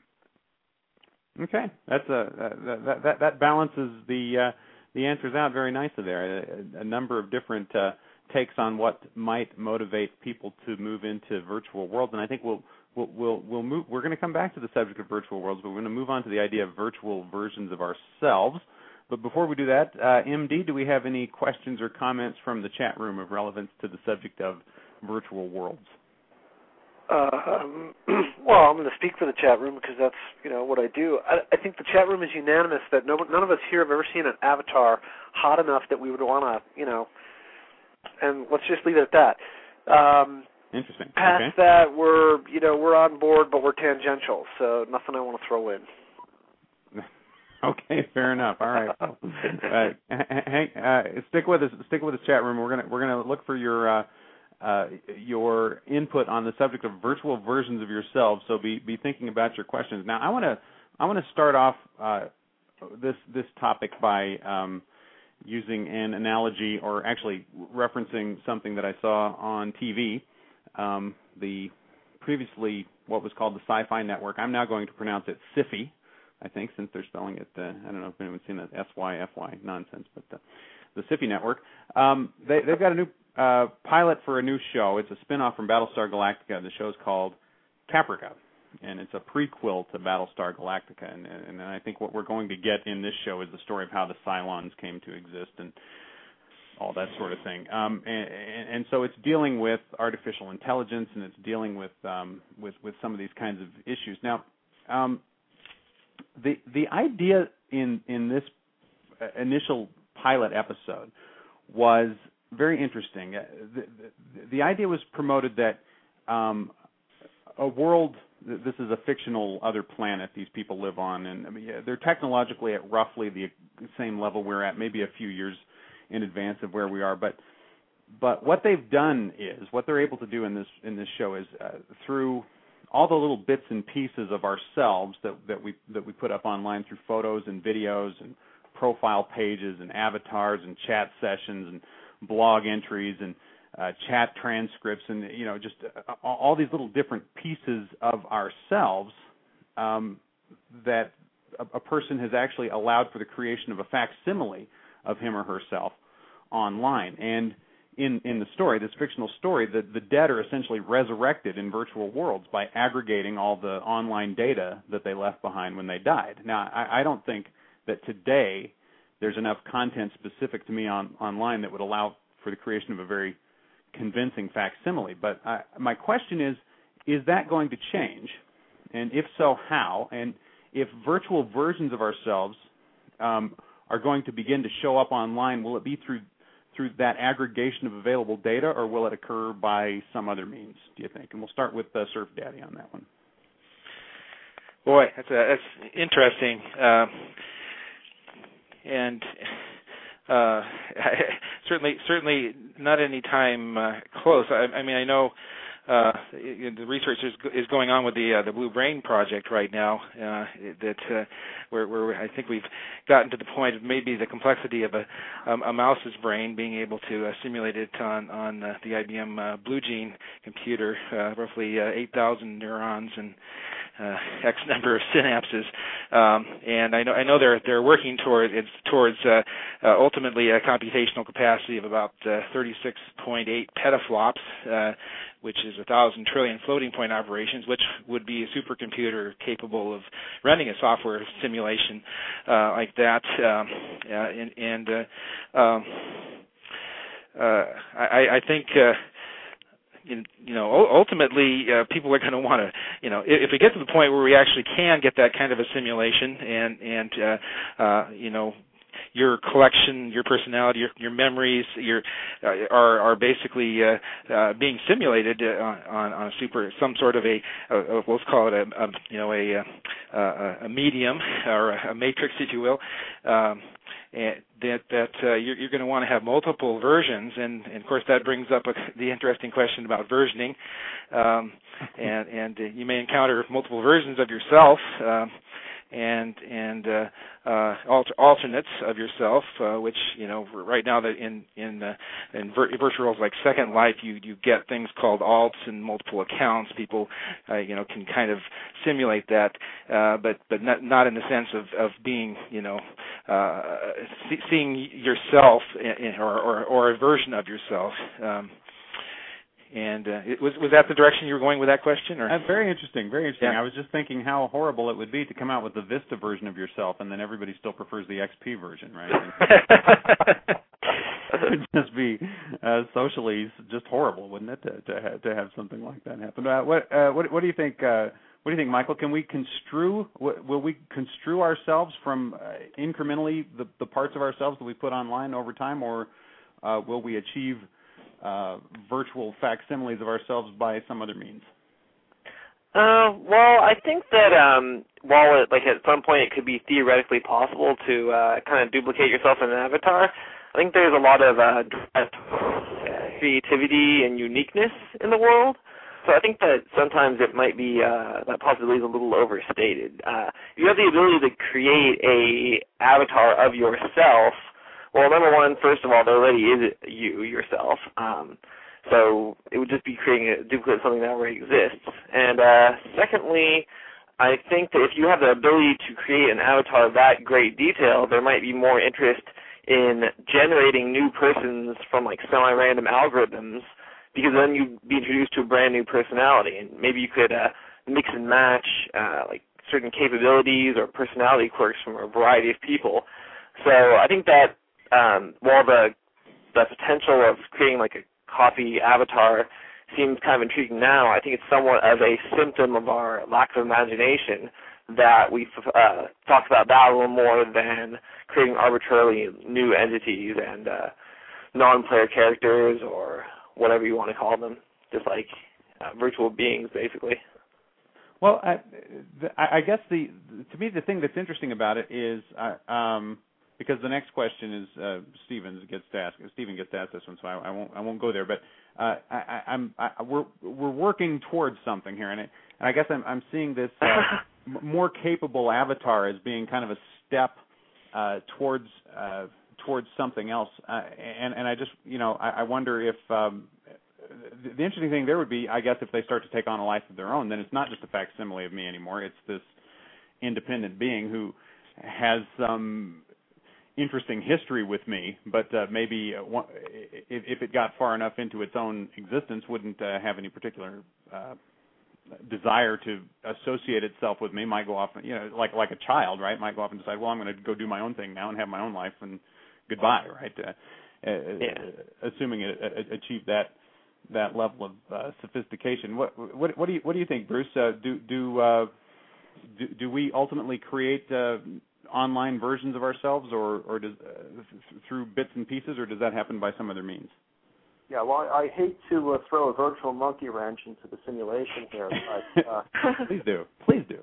Okay, that's a that that, that balances the uh, the answers out very nicely there. A, a number of different uh, takes on what might motivate people to move into virtual worlds, and I think we'll we'll we'll, we'll move. We're going to come back to the subject of virtual worlds, but we're going to move on to the idea of virtual versions of ourselves. But before we do that, uh, M D, do we have any questions or comments from the chat room of relevance to the subject of virtual worlds? Uh, um, well, I'm going to speak for the chat room because that's, you know, what I do. I, I think the chat room is unanimous that no, none of us here have ever seen an avatar hot enough that we would want to, you know, and let's just leave it at that. Um, Interesting. Past okay. that, we're, you know, we're on board, but we're tangential, so nothing I want to throw in. Okay, fair enough. All right. uh, hang, uh, stick with us. Stick with us, chat room. We're gonna we're gonna look for your uh, uh, your input on the subject of virtual versions of yourselves. So be be thinking about your questions. Now, I want to I want to start off uh, this this topic by um, using an analogy, or actually referencing something that I saw on T V. Um, the previously what was called the Sci-Fi Network. I'm now going to pronounce it SIFI. I think, since they're spelling it, uh, I don't know if anyone's seen that S Y F Y nonsense, but uh, the SIFI Network. Um, they, they've got a new uh, pilot for a new show. It's a spin-off from Battlestar Galactica. The show's called Caprica, and it's a prequel to Battlestar Galactica. And, and I think what we're going to get in this show is the story of how the Cylons came to exist and all that sort of thing. Um, and, and so it's dealing with artificial intelligence, and it's dealing with um, with, with some of these kinds of issues. Now, um, The the idea in in this initial pilot episode was very interesting. The, the, the idea was promoted that um, a world, this is a fictional other planet these people live on, and I mean, they're technologically at roughly the same level we're at, maybe a few years in advance of where we are. But but what they've done is, what they're able to do in this in this show is uh, through all the little bits and pieces of ourselves that, that we that we put up online through photos and videos and profile pages and avatars and chat sessions and blog entries and uh, chat transcripts and, you know, just uh, all these little different pieces of ourselves um, that a, a person has actually allowed for the creation of a facsimile of him or herself online. And In, in the story, this fictional story, the, the dead are essentially resurrected in virtual worlds by aggregating all the online data that they left behind when they died. Now, I, I don't think that today there's enough content specific to me on, online that would allow for the creation of a very convincing facsimile. But I, my question is, is that going to change? And if so, how? And if virtual versions of ourselves um, are going to begin to show up online, will it be through through that aggregation of available data, or will it occur by some other means, do you think? And we'll start with uh, Surf Daddy on that one. Boy, that's, a, that's interesting. Uh, and uh, certainly certainly not any time uh, close. I, I mean, I know uh, the research is, is going on with the uh, the Blue Brain project right now. Uh, that uh, where, where I think we've gotten to the point of maybe the complexity of a um, a mouse's brain, being able to uh, simulate it on on uh, the I B M uh, Blue Gene computer, uh, roughly uh, eight thousand neurons and uh, X number of synapses. Um, and I know I know they're they're working towards it's towards uh, uh, ultimately a computational capacity of about uh, thirty-six point eight petaflops, uh, which is a thousand trillion floating point operations, which would be a supercomputer capable of running a software simulation uh, like that. Um, uh, and and uh, um, uh, I, I think. Uh, You know, ultimately, uh, people are going to want to, you know, if we get to the point where we actually can get that kind of a simulation, and and uh, uh, you know, your collection, your personality, your, your memories, your uh, are are basically uh, uh, being simulated uh, on on a super some sort of a, a let's call it a, a you know a a, a medium or a matrix, if you will. Um, And that that uh, you're, you're going to want to have multiple versions, and, and of course that brings up a, the interesting question about versioning, um, and and uh, you may encounter multiple versions of yourself, um, and and uh, uh, alter, alternates of yourself, uh, which you know right now that in in uh, in vir- virtual worlds like Second Life, you you get things called alts and multiple accounts. People uh, you know can kind of simulate that, uh, but but not not in the sense of of being you know. Uh, see, seeing yourself in, in, or, or, or a version of yourself, um, and uh, it was was that the direction you were going with that question? Or? Uh, very interesting, very interesting. Yeah. I was just thinking how horrible it would be to come out with the Vista version of yourself, and then everybody still prefers the X P version, right? It would just be uh, socially just horrible, wouldn't it, to to, ha- to have something like that happen? Uh, what, uh, what what do you think? Uh, What do you think, Michael? Can we construe? Will we construe ourselves from uh, incrementally the, the parts of ourselves that we put online over time, or uh, will we achieve uh, virtual facsimiles of ourselves by some other means? Uh, well, I think that um, while it, like at some point it could be theoretically possible to uh, kind of duplicate yourself in an avatar, I think there's a lot of uh, creativity and uniqueness in the world. So I think that sometimes it might be, uh, that possibility is a little overstated. Uh, if you have the ability to create a avatar of yourself, well, number one, first of all, there already is you yourself. Um, so it would just be creating a duplicate of something that already exists. And uh, secondly, I think that if you have the ability to create an avatar of that great detail, there might be more interest in generating new persons from like semi-random algorithms, because then you'd be introduced to a brand new personality, and maybe you could uh, mix and match uh, like certain capabilities or personality quirks from a variety of people. So I think that um, while the the potential of creating like a copy avatar seems kind of intriguing now, I think it's somewhat of a symptom of our lack of imagination that we've uh, talked about that a little more than creating arbitrarily new entities and uh, non-player characters or whatever you want to call them, just like uh, virtual beings, basically. Well, I, the, I guess the to me the thing that's interesting about it is uh, um, because the next question is uh, Stevens gets to ask. Steven gets to ask this one, so I, I won't I won't go there. But uh, I, I'm I, we're we're working towards something here, and, it, and I guess I'm I'm seeing this uh, m- more capable avatar as being kind of a step uh, towards. Uh, towards something else, uh, and and I just you know I, I wonder if um, the, the interesting thing there would be, I guess, if they start to take on a life of their own, then it's not just a facsimile of me anymore. It's this independent being who has some interesting history with me, but uh, maybe uh, one, if, if it got far enough into its own existence, wouldn't uh, have any particular uh, desire to associate itself with me. Might go off, you know, like like a child, right? Might go off and decide, well, I'm going to go do my own thing now and have my own life and goodbye, right? Uh, yeah. uh, assuming it uh, achieved that that level of uh, sophistication. What what what do you what do you think, Bruce? Uh, do do, uh, do do we ultimately create uh, online versions of ourselves, or, or does, uh, through bits and pieces, or does that happen by some other means? Yeah, well, I, I hate to uh, throw a virtual monkey wrench into the simulation here, but uh, please do, please do.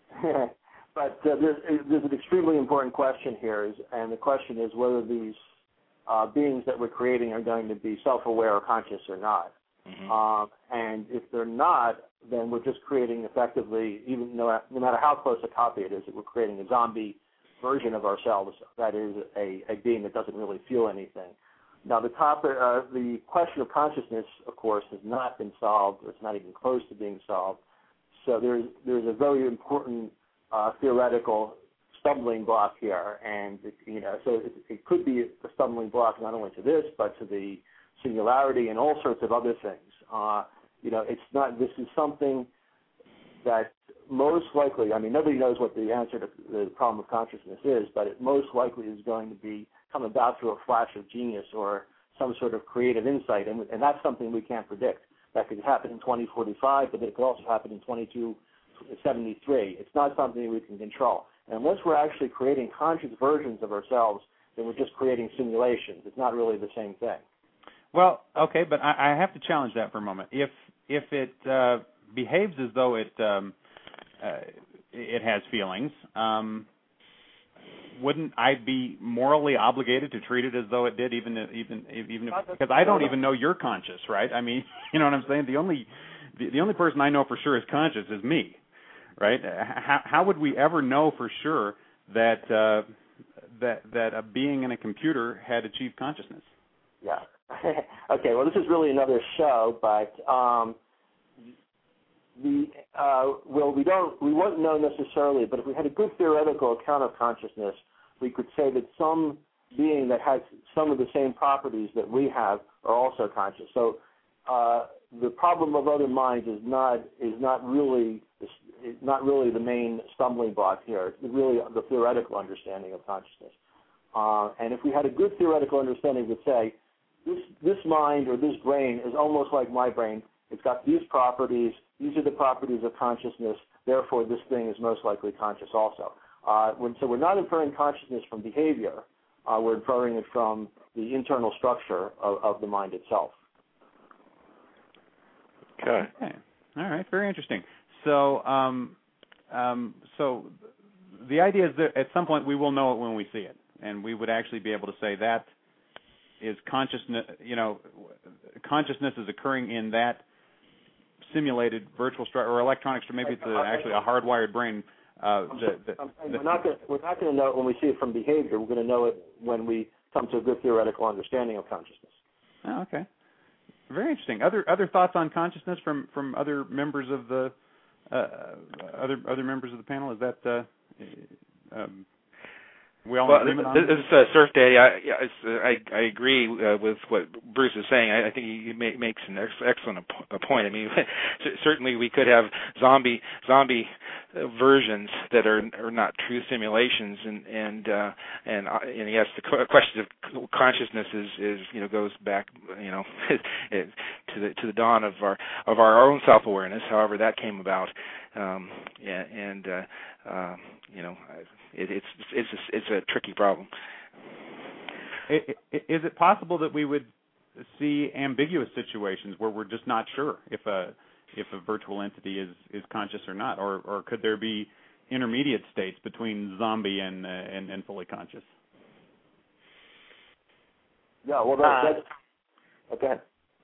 But uh, there's, there's an extremely important question here, is, and the question is whether these uh, beings that we're creating are going to be self-aware or conscious or not. Mm-hmm. Um, and if they're not, then we're just creating effectively, even no, no matter how close a copy it is, that we're creating a zombie version of ourselves. That is a, a being that doesn't really feel anything. Now, the topic, uh, the question of consciousness, of course, has not been solved, or it's not even close to being solved. So there's there's a very important uh, theoretical stumbling block here, and it, you know, so it, it could be a stumbling block not only to this, but to the singularity and all sorts of other things. Uh, you know, it's not. This is something that most likely, I mean, nobody knows what the answer to the problem of consciousness is, but it most likely is going to be come about through a flash of genius or some sort of creative insight, and, and that's something we can't predict. That could happen in twenty forty-five, but it could also happen in twenty-two seventy-three. It's not something we can control. And unless we're actually creating conscious versions of ourselves, then we're just creating simulations. It's not really the same thing. Well, okay, but I, I have to challenge that for a moment. If if it uh, behaves as though it um, uh, it has feelings, um, wouldn't I be morally obligated to treat it as though it did, even even even if, because I don't even know you're conscious, right? I mean, you know what I'm saying? The only the, the only person I know for sure is conscious is me, right? How, how would we ever know for sure that uh, that that a being in a computer had achieved consciousness? Yeah. Okay. Well, this is really another show, but um, the uh, well, we don't we won't know necessarily, but if we had a good theoretical account of consciousness, we could say that some being that has some of the same properties that we have are also conscious. So uh, the problem of other minds is not is not really is not really the main stumbling block here. It's really the theoretical understanding of consciousness. Uh, and if we had a good theoretical understanding, we'd say this this mind or this brain is almost like my brain. It's got these properties. These are the properties of consciousness. Therefore, this thing is most likely conscious also. Uh, when, so we're not inferring consciousness from behavior. Uh, we're inferring it from the internal structure of, of the mind itself. Okay. Okay. All right. Very interesting. So, um, um, so the idea is that at some point we will know it when we see it, and we would actually be able to say that is consciousness. You know, consciousness is occurring in that simulated virtual structure or electronic structure. Maybe it's a, actually a hardwired brain. Uh, the, the, we're not going we're not going to know it when we see it from behavior. We're going to know it when we come to a good theoretical understanding of consciousness. Oh, okay. Very interesting. Other other thoughts on consciousness from, from other members of the uh, other other members of the panel? Is that uh, um, we all well, agreement on this, this? this is uh, Surf Daddy. I, yeah, it's, uh, I I agree uh, with what Bruce is saying. I, I think he ma- makes an ex- excellent ap- point. I mean, certainly we could have zombie zombie versions that are are not true simulations, and and uh, and uh, and yes, the question of consciousness is, is you know goes back you know to the to the dawn of our of our own self awareness. However, that came about, um, and, and uh, uh, you know. It, it's it's a, it's a tricky problem. Is it possible that we would see ambiguous situations where we're just not sure if a if a virtual entity is, is conscious or not, or or could there be intermediate states between zombie and uh, and, and fully conscious? Yeah, well, that, uh, that's okay.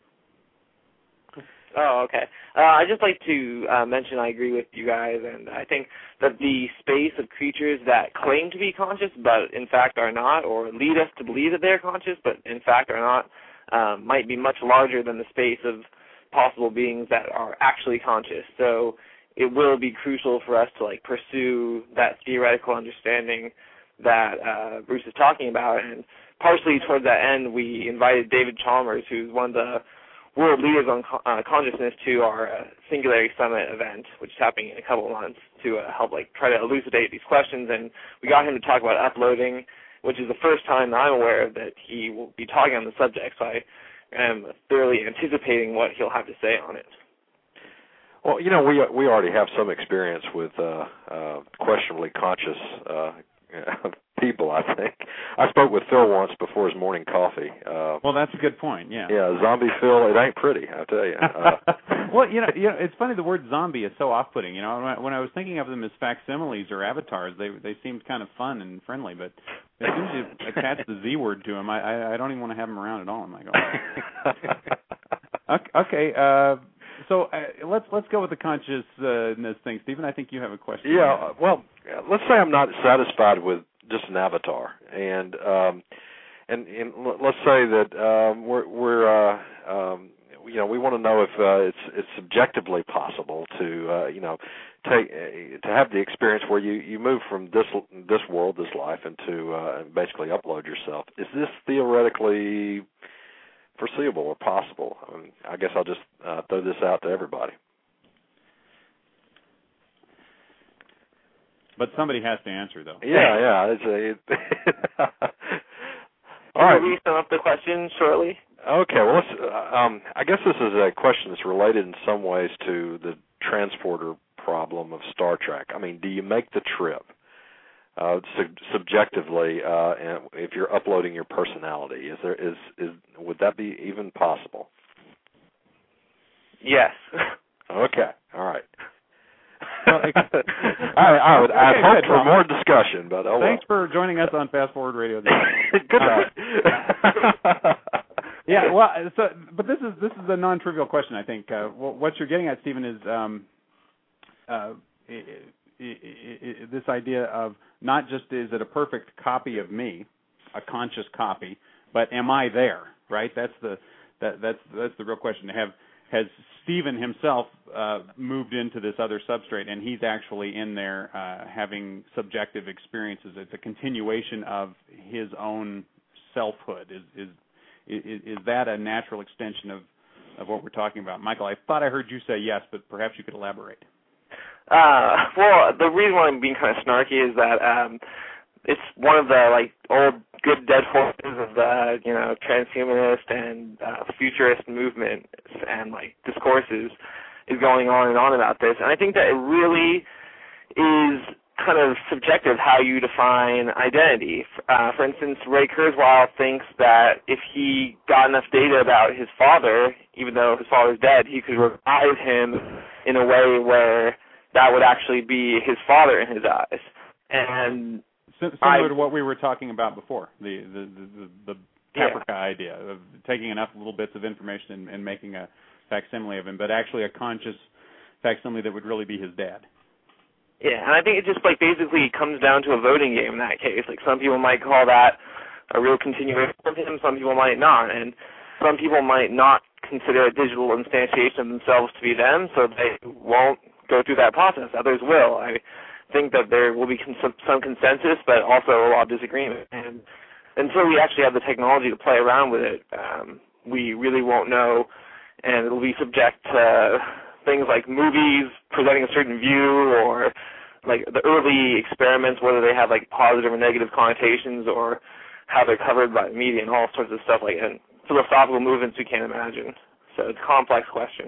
Oh, okay. Uh, I'd just like to uh, mention I agree with you guys, and I think that the space of creatures that claim to be conscious but in fact are not, or lead us to believe that they're conscious but in fact are not, um, might be much larger than the space of possible beings that are actually conscious. So it will be crucial for us to like pursue that theoretical understanding that uh, Bruce is talking about, and partially towards that end, we invited David Chalmers, who's one of the world leaders on uh, consciousness, to our uh, Singularity Summit event, which is happening in a couple of months, to uh, help like try to elucidate these questions. And we got him to talk about uploading, which is the first time that I'm aware of that he will be talking on the subject. So I am thoroughly anticipating what he'll have to say on it. Well, you know, we we already have some experience with uh, uh, questionably conscious uh, uh, people, I think. I spoke with Phil once before his morning coffee. Uh, well, that's a good point, yeah. Yeah, zombie Phil, it ain't pretty, I tell you. Uh, well, you know, you know, it's funny the word zombie is so off-putting. You know, when I, when I was thinking of them as facsimiles or avatars, they they seemed kind of fun and friendly, but as soon as you attach the Z word to them, I, I, I don't even want to have them around at all. I'm like, oh. okay, okay uh, so uh, let's let's go with the consciousness thing, Stephen. I think you have a question. Yeah, well, let's say I'm not satisfied with just an avatar, and um, and, and let's say that um, we're, we're uh, um, you know, we want to know if uh, it's it's subjectively possible to uh, you know take uh, to have the experience where you, you move from this this world, this life, into uh, basically upload yourself. Is this theoretically foreseeable or possible? I mean, I guess I'll just uh, throw this out to everybody. But somebody has to answer, though. Yeah, yeah. It's a, it All right. Can we sum up the question shortly? Okay. Well, let's, uh, um, I guess this is a question that's related in some ways to the transporter problem of Star Trek. I mean, do you make the trip uh, sub- subjectively uh, and if you're uploading your personality? Is there is is would that be even possible? Yes. Okay. All right. Well, I, I would I okay, hope good, for Tom. more discussion, but oh thanks well. for joining us on Fast Forward Radio. Good night. Yeah, well, so but this is this is a non-trivial question, I think. Uh, what you're getting at, Stephen, is um, uh, it, it, it, this idea of not just is it a perfect copy of me, a conscious copy, but am I there? Right? That's the that that's that's the real question. To have has Stephen himself uh, moved into this other substrate, and he's actually in there uh, having subjective experiences. It's a continuation of his own selfhood. Is is is, is that a natural extension of, of what we're talking about? Michael, I thought I heard you say yes, but perhaps you could elaborate. Uh, well, the reason why I'm being kind of snarky is that um, it's one of the like old good dead horses of the you know transhumanist and uh, futurist movements and like discourses is going on and on about this, and I think that it really is kind of subjective how you define identity. Uh, for instance, Ray Kurzweil thinks that if he got enough data about his father, even though his father's dead, he could revive him in a way where that would actually be his father in his eyes. And similar I, to what we were talking about before, the the the, the Caprica yeah. idea of taking enough little bits of information and, and making a facsimile of him, but actually a conscious facsimile that would really be his dad. Yeah, and I think it just like basically comes down to a voting game in that case. Like some people might call that a real continuation of him, some people might not, and some people might not consider a digital instantiation of themselves to be them, so they won't go through that process. Others will. I think that there will be some, some consensus, but also a lot of disagreement. And until we actually have the technology to play around with it, um, we really won't know, and it'll be subject to things like movies presenting a certain view, or like the early experiments, whether they have like positive or negative connotations, or how they're covered by the media and all sorts of stuff like that. And philosophical movements we can't imagine. So it's a complex question.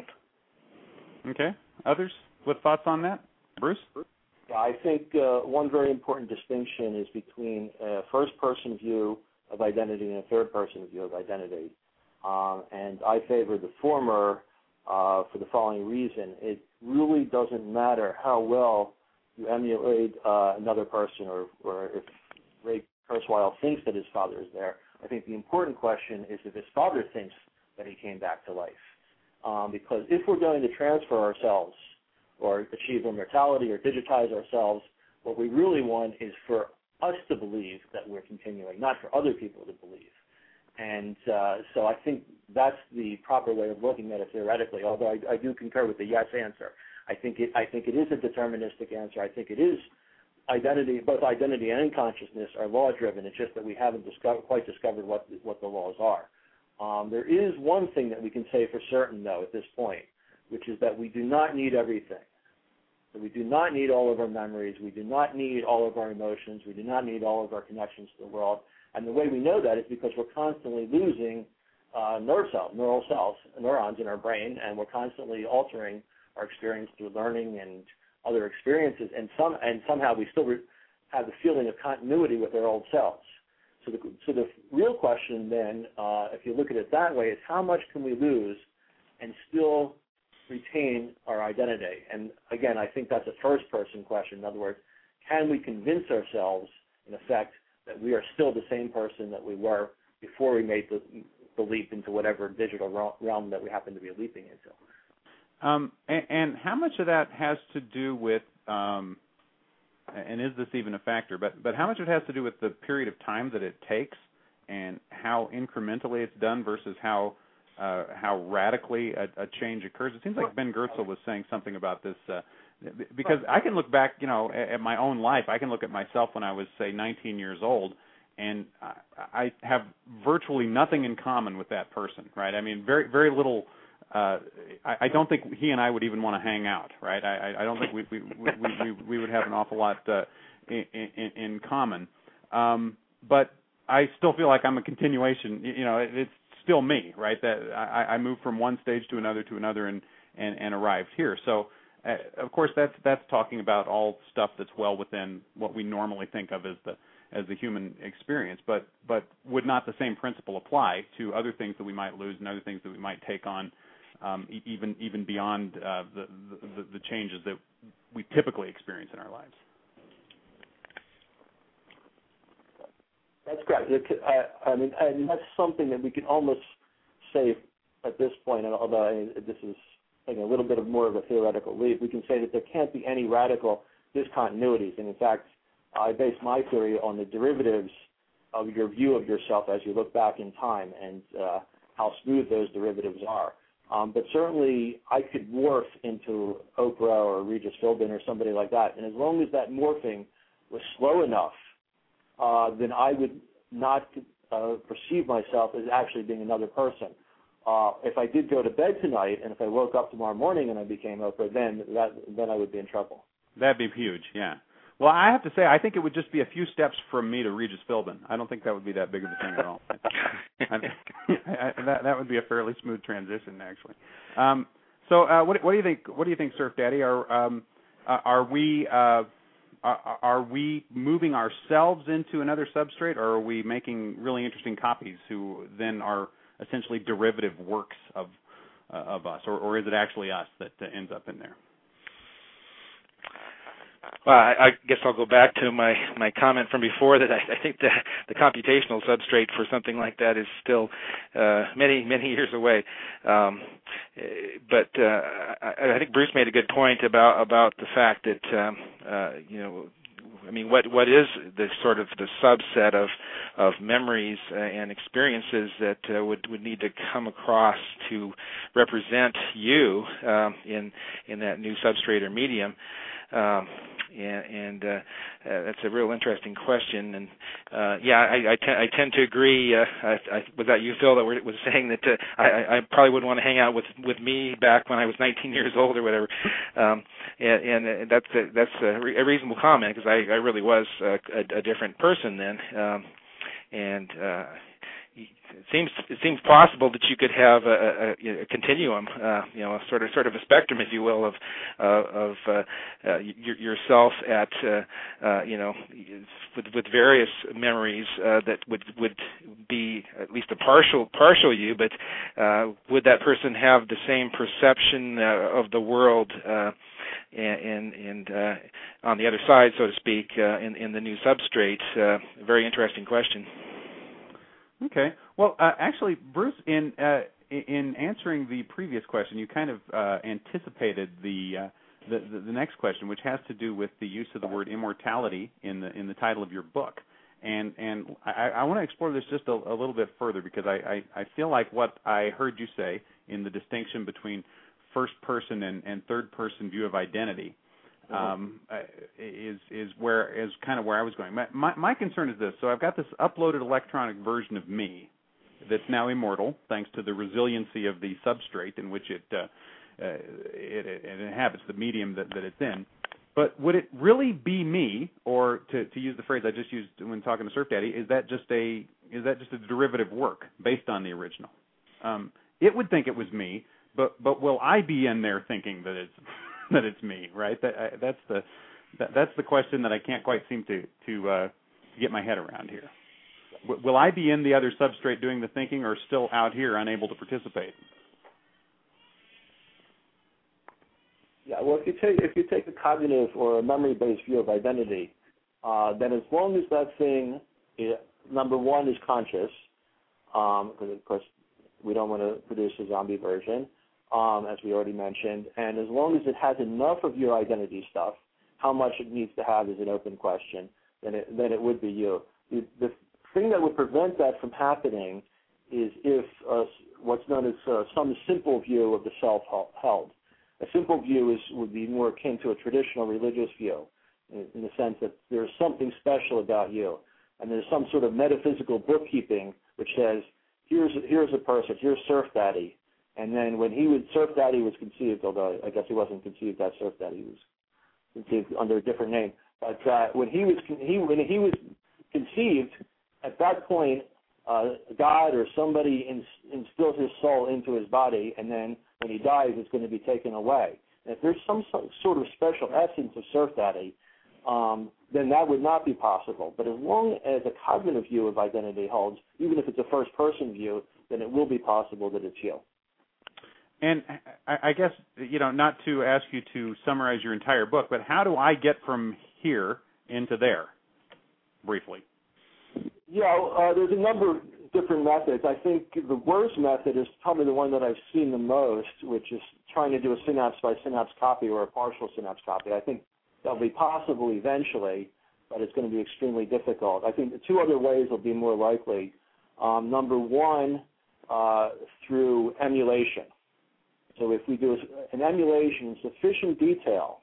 Okay. Others with thoughts on that? Bruce? I think uh, one very important distinction is between a first-person view of identity and a third-person view of identity. Um, and I favor the former uh, for the following reason. It really doesn't matter how well you emulate uh, another person, or, or if Ray Kurzweil thinks that his father is there. I think the important question is if his father thinks that he came back to life. Um, because if we're going to transfer ourselves or achieve immortality or digitize ourselves, what we really want is for us to believe that we're continuing, not for other people to believe. And uh, so I think that's the proper way of looking at it theoretically, although I, I do concur with the yes answer. I think it, I think it is a deterministic answer. I think it is identity, both identity and consciousness are law-driven. It's just that we haven't discover, quite discovered what, what the laws are. Um, there is one thing that we can say for certain, though, at this point, which is that we do not need everything. So we do not need all of our memories. We do not need all of our emotions. We do not need all of our connections to the world. And the way we know that is because we're constantly losing uh, nerve cells, neural cells, neurons in our brain, and we're constantly altering our experience through learning and other experiences. And some and somehow we still re- have the feeling of continuity with their old selves. So the, so the real question then, uh, if you look at it that way, is how much can we lose and still retain our identity? And again, I think that's a first-person question. In other words, can we convince ourselves, in effect, that we are still the same person that we were before we made the, the leap into whatever digital realm that we happen to be leaping into? Um, and, and how much of that has to do with, um, and is this even a factor, but, but how much of it has to do with the period of time that it takes and how incrementally it's done versus how uh, how radically a, a change occurs? It seems like Ben Goertzel was saying something about this, uh, because I can look back, you know, at my own life. I can look at myself when I was, say, nineteen years old, and I, I have virtually nothing in common with that person, right? I mean, very very little. Uh, I, I don't think he and I would even want to hang out, right? I, I don't think we we, we, we, we would have an awful lot uh, in, in, in common. Um, but I still feel like I'm a continuation. You know, it, it's still me, right? That I, I moved from one stage to another to another and, and, and arrived here. So, uh, of course, that's that's talking about all stuff that's well within what we normally think of as the as the human experience. But but would not the same principle apply to other things that we might lose and other things that we might take on? Um, even even beyond uh, the, the the changes that we typically experience in our lives. That's correct. I, I mean, and that's something that we can almost say at this point, although this is like a little bit of more of a theoretical leap, we can say that there can't be any radical discontinuities. And in fact, I base my theory on the derivatives of your view of yourself as you look back in time and uh, how smooth those derivatives are. Um, but certainly I could morph into Oprah or Regis Philbin or somebody like that. And as long as that morphing was slow enough, uh, then I would not uh, perceive myself as actually being another person. Uh, if I did go to bed tonight and if I woke up tomorrow morning and I became Oprah, then that, then I would be in trouble. That'd be huge, yeah. Well, I have to say, I think it would just be a few steps from me to Regis Philbin. I don't think that would be that big of a thing at all. I, I, that, that would be a fairly smooth transition, actually. Um, so, uh, what, what do you think? What do you think, Surf Daddy? Are um, are we uh, are, are we moving ourselves into another substrate, or are we making really interesting copies who then are essentially derivative works of uh, of us, or, or is it actually us that uh, ends up in there? Well, I, I guess I'll go back to my, my comment from before that I, I think the, the computational substrate for something like that is still uh, many, many years away. Um, but uh, I, I think Bruce made a good point about about the fact that, um, uh, you know, I mean, what what is the sort of the subset of of memories and experiences that uh, would would need to come across to represent you um, in in that new substrate or medium? Um, and and uh, uh, that's a real interesting question. And uh, yeah, I, I, t- I tend to agree. Uh, I, I, was that you, Phil, that were, was saying that uh, I, I probably wouldn't want to hang out with, with me back when I was nineteen years old or whatever. Um, and, and that's a, that's a, re- a reasonable comment because I, I really was uh, a, a different person then. Um, and uh, it seems it seems possible that you could have a, a, a continuum, uh, you know, a sort of sort of a spectrum, if you will, of uh, of uh, uh, your, yourself at uh, uh, you know with, with various memories uh, that would would be at least a partial partial you, but uh, would that person have the same perception uh, of the world? Uh, and and uh, on the other side, so to speak, uh, in in the new substrate? Uh, very interesting question. Okay. Well, uh, actually, Bruce, in uh, in answering the previous question, you kind of uh, anticipated the, uh, the, the the next question, which has to do with the use of the word immortality in the in the title of your book. And and I, I want to explore this just a, a little bit further because I, I, I feel like what I heard you say in the distinction between first person and, and third person view of identity um, uh, is is where is kind of where I was going. My, my my concern is this: so I've got this uploaded electronic version of me that's now immortal, thanks to the resiliency of the substrate in which it uh, uh, it, it inhabits, the medium that, that it's in. But would it really be me, or to, to use the phrase I just used when talking to Surf Daddy, is that just a is that just a derivative work based on the original? Um, it would think it was me, but but will I be in there thinking that it's that it's me, right? That, that's the that, that's the question that I can't quite seem to to, uh, to get my head around here. W- will I be in the other substrate doing the thinking, or still out here unable to participate? Yeah, well, if you take if you take a cognitive or a memory-based view of identity, uh, then as long as that thing, is, number one, is conscious, because um, of course we don't want to produce a zombie version, um, as we already mentioned, and as long as it has enough of your identity stuff, how much it needs to have is an open question, then it then it would be you. The, the thing that would prevent that from happening is if uh, what's known as uh, some simple view of the self held. A simple view is would be more akin to a traditional religious view, in, in the sense that there's something special about you, and there's some sort of metaphysical bookkeeping which says, here's here's a person, here's Surf Daddy, and then when he was Surf Daddy was conceived, although I guess he wasn't conceived as Surf Daddy, he was conceived under a different name. But uh, when he was he when he was conceived, at that point, uh, God or somebody instilled his soul into his body, and then when he dies, it's going to be taken away. And if there's some sort of special essence of Surf Daddy, um, then that would not be possible. But as long as a cognitive view of identity holds, even if it's a first-person view, then it will be possible that it's you. And I guess, you know, not to ask you to summarize your entire book, but how do I get from here into there, briefly? Yeah, uh, there's a number of different methods. I think the worst method is probably the one that I've seen the most, which is trying to do a synapse-by-synapse copy or a partial synapse copy. I think that'll be possible eventually, but it's going to be extremely difficult. I think the two other ways will be more likely. Um, number one, uh, through emulation. So if we do an emulation in sufficient detail,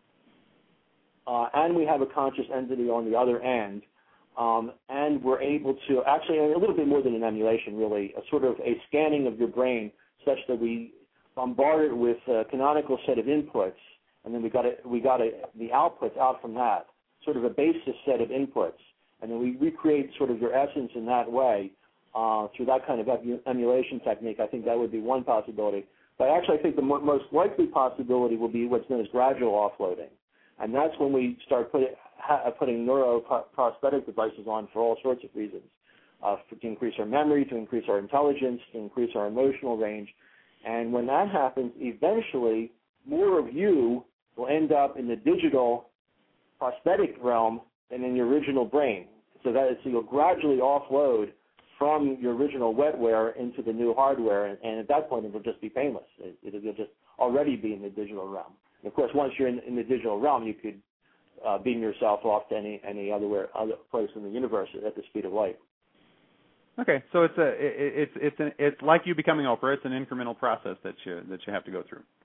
uh, and we have a conscious entity on the other end, um, and we're able to, actually a little bit more than an emulation really, a sort of a scanning of your brain such that we bombard it with a canonical set of inputs, and then we got, a, we got a, the outputs out from that, sort of a basis set of inputs, and then we recreate sort of your essence in that way uh, through that kind of emulation technique. I think that would be one possibility. But actually I think the mo- most likely possibility will be what's known as gradual offloading. And that's when we start put it, ha- putting neuroprosthetic devices on for all sorts of reasons, uh, for, to increase our memory, to increase our intelligence, to increase our emotional range. And when that happens, eventually more of you will end up in the digital prosthetic realm than in your original brain. So that is, so you'll gradually offload from your original wetware into the new hardware, and, and at that point it will just be painless. It, it'll just already be in the digital realm. And of course, once you're in, in the digital realm, you could uh, beam yourself off to any any other where, other place in the universe at the speed of light. Okay, so it's a it, it's it's an, it's like you becoming Oprah. It's an incremental process that you that you have to go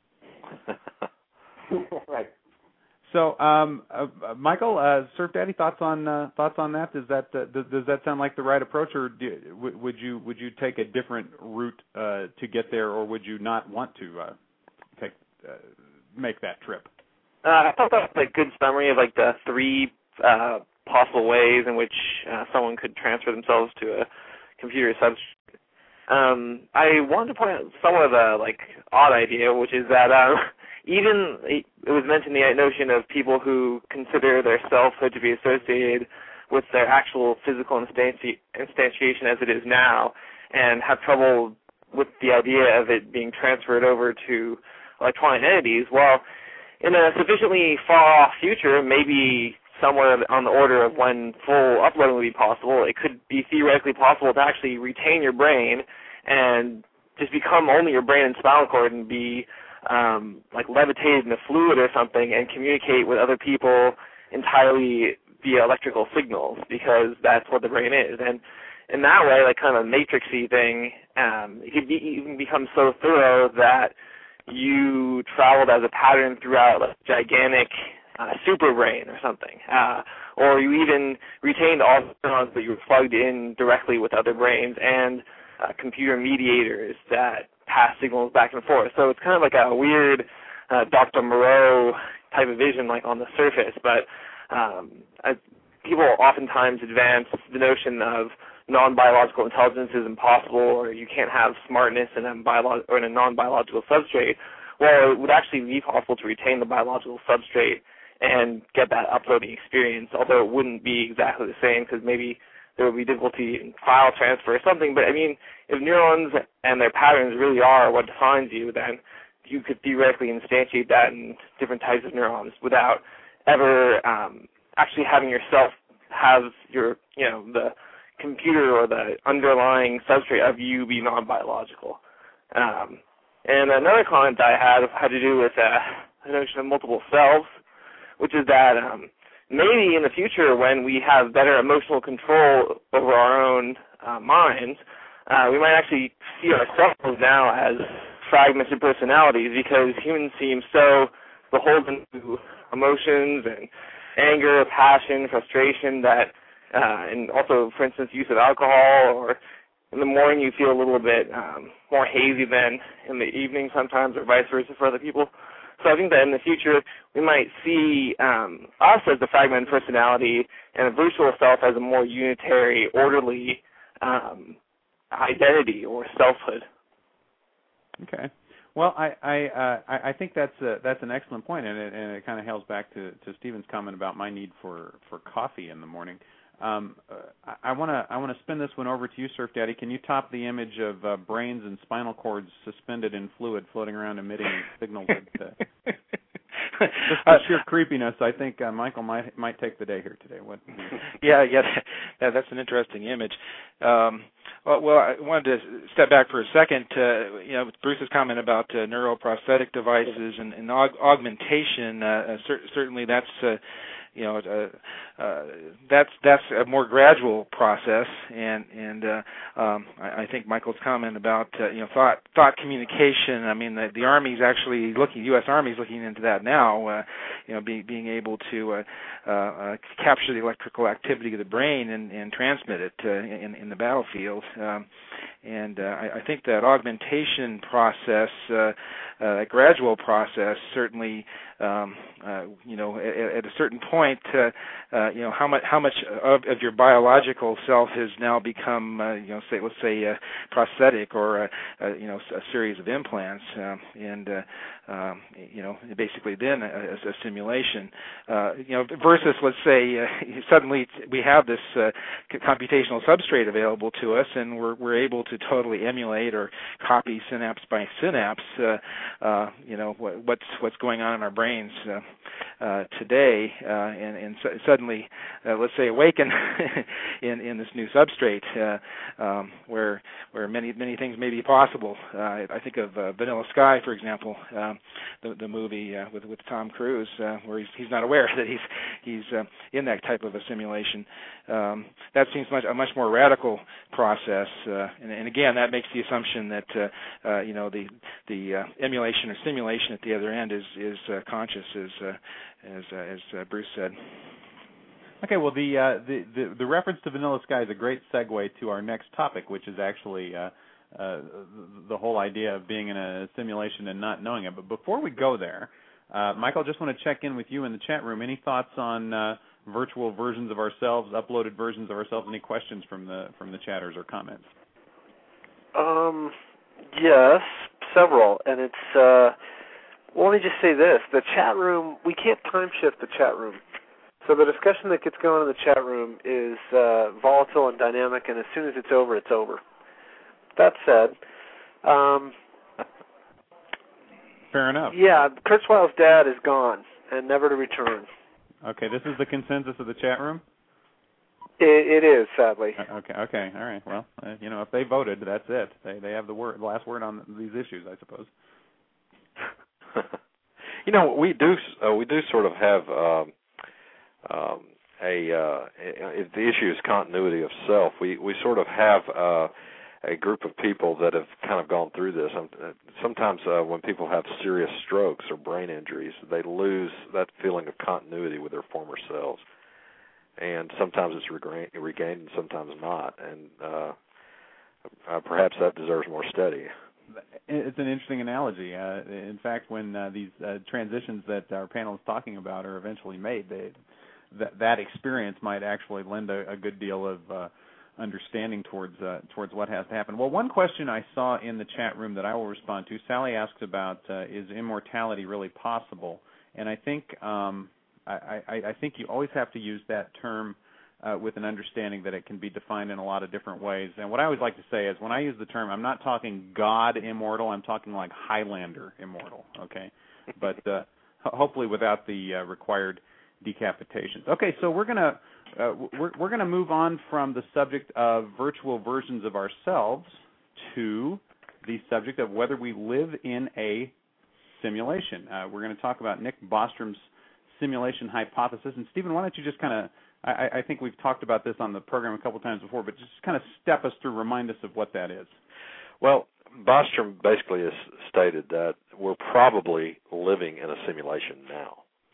through. Right. So, um, uh, Michael, uh, Surf Daddy, thoughts on uh, thoughts on that? Does that uh, does, does that sound like the right approach, or do, w- would you would you take a different route uh, to get there, or would you not want to uh, take uh, make that trip? Uh, I thought that was a good summary of like the three uh, possible ways in which uh, someone could transfer themselves to a computer substrate. Um, I wanted to point out somewhat of a like odd idea, which is that. Uh, Even, it was mentioned the notion of people who consider their selfhood to be associated with their actual physical instanti- instantiation as it is now, and have trouble with the idea of it being transferred over to electronic entities. Well, in a sufficiently far-off future, maybe somewhere on the order of when full uploading would be possible, it could be theoretically possible to actually retain your brain and just become only your brain and spinal cord and be Um, like levitated in a fluid or something and communicate with other people entirely via electrical signals, because that's what the brain is. And in that way, like kind of a matrixy thing, um, it could be, even become so thorough that you traveled as a pattern throughout like, a gigantic uh, super brain or something. Uh, or you even retained all the neurons, but you were plugged in directly with other brains and uh, computer mediators that pass signals back and forth. So it's kind of like a weird uh, Doctor Moreau type of vision, like on the surface. But um, I, people oftentimes advance the notion of non-biological intelligence is impossible, or you can't have smartness in a, bio- or in a non-biological substrate. Well, it would actually be possible to retain the biological substrate and get that uploading experience, although it wouldn't be exactly the same because maybe there would be difficulty in file transfer or something. But, I mean, if neurons and their patterns really are what defines you, then you could theoretically instantiate that in different types of neurons without ever um, actually having yourself have your, you know, the computer or the underlying substrate of you be non-biological. Um, and another comment I had had to do with uh, the notion of multiple selves, which is that um, maybe in the future when we have better emotional control over our own uh, minds, uh, we might actually see ourselves now as fragmented personalities because humans seem so beholden to emotions and anger, passion, frustration that, uh, and also, for instance, use of alcohol, or in the morning you feel a little bit um, more hazy than in the evening sometimes, or vice versa for other people. So I think that in the future we might see um, us as the fragmented personality and a virtual self as a more unitary, orderly um, identity or selfhood. Okay. Well, I I, uh, I think that's a, that's an excellent point, and it, and it kind of hails back to, to Stephen's comment about my need for, for coffee in the morning. Um, uh, I want to I want to spin this one over to you, Surf Daddy. Can you top the image of uh, brains and spinal cords suspended in fluid, floating around, emitting signals? That, uh, just the sheer creepiness. I think uh, Michael might might take the day here today. What? Yeah, yeah, that, that's an interesting image. Um, well, well, I wanted to step back for a second. Uh, you know, Bruce's comment about uh, neuroprosthetic devices and, and aug- augmentation. Uh, uh, cer- certainly, that's. Uh, You know, uh, uh, that's that's a more gradual process, and and uh, um, I, I think Michael's comment about uh, you know thought thought communication. I mean, the, the Army's actually looking, U S Army's looking into that now. Uh, you know, being being able to uh, uh, uh, capture the electrical activity of the brain and, and transmit it uh, in in the battlefield. Um, and uh, I, I think that augmentation process, uh, uh, that gradual process, certainly. Um, uh, you know, at, at a certain point, uh, uh, you know, how much how much of, of your biological self has now become, uh, you know, say let's say uh, prosthetic or uh, uh, you know a series of implants, um, and uh, um, you know, basically then a, a simulation, uh, you know, versus let's say uh, suddenly we have this uh, computational substrate available to us, and we're we're able to totally emulate or copy synapse by synapse, uh, uh, you know, what, what's what's going on in our brain. Uh, uh, today, uh, and, and so suddenly, uh, let's say, awaken in, in this new substrate, uh, um, where where many many things may be possible. Uh, I, I think of uh, Vanilla Sky, for example, um, the the movie uh, with with Tom Cruise, uh, where he's he's not aware that he's he's uh, in that type of a simulation. Um, that seems much a much more radical process, uh, and, and again, that makes the assumption that uh, uh, you know the the uh, emulation or simulation at the other end is is uh, conscious, as uh, as uh, as uh, Bruce said. Okay, well, the, uh, the the the reference to Vanilla Sky is a great segue to our next topic, which is actually uh, uh, the whole idea of being in a simulation and not knowing it. But before we go there, uh, Michael, just want to check in with you in the chat room. Any thoughts on uh, virtual versions of ourselves, uploaded versions of ourselves? Any questions from the from the chatters or comments? Um, yes, several, and it's. Uh, well, let me just say this: the chat room. We can't time shift the chat room. So the discussion that gets going in the chat room is uh, volatile and dynamic, and as soon as it's over, it's over. That said, um, fair enough. Yeah, Kurzweil's dad is gone and never to return. Okay, this is the consensus of the chat room? It, it is, sadly. Okay, okay, all right. Well, uh, you know, if they voted, that's it. They they have the word, the last word on these issues, I suppose. You know, we do uh, we do sort of have. Um, Um, a uh, if the issue is continuity of self, we, we sort of have uh, a group of people that have kind of gone through this. Sometimes uh, when people have serious strokes or brain injuries, they lose that feeling of continuity with their former selves, and sometimes it's regained, regained and sometimes not, and uh, uh, perhaps that deserves more study. It's an interesting analogy. Uh, in fact, when uh, these uh, transitions that our panel is talking about are eventually made, they, that, that experience might actually lend a, a good deal of uh, understanding towards uh, towards what has to happen. Well, one question I saw in the chat room that I will respond to, Sally asks about, uh, is immortality really possible? And I think um, I, I, I think you always have to use that term uh, with an understanding that it can be defined in a lot of different ways. And what I always like to say is when I use the term, I'm not talking God immortal. I'm talking like Highlander immortal, okay? But uh, hopefully without the uh, required decapitations. Okay, so we're gonna uh, we're we're gonna move on from the subject of virtual versions of ourselves to the subject of whether we live in a simulation. Uh, we're going to talk about Nick Bostrom's simulation hypothesis. And Stephen, why don't you just kind of, I, I think we've talked about this on the program a couple times before, but just kind of step us through, remind us of what that is. Well, Bostrom basically has stated that we're probably living in a simulation now.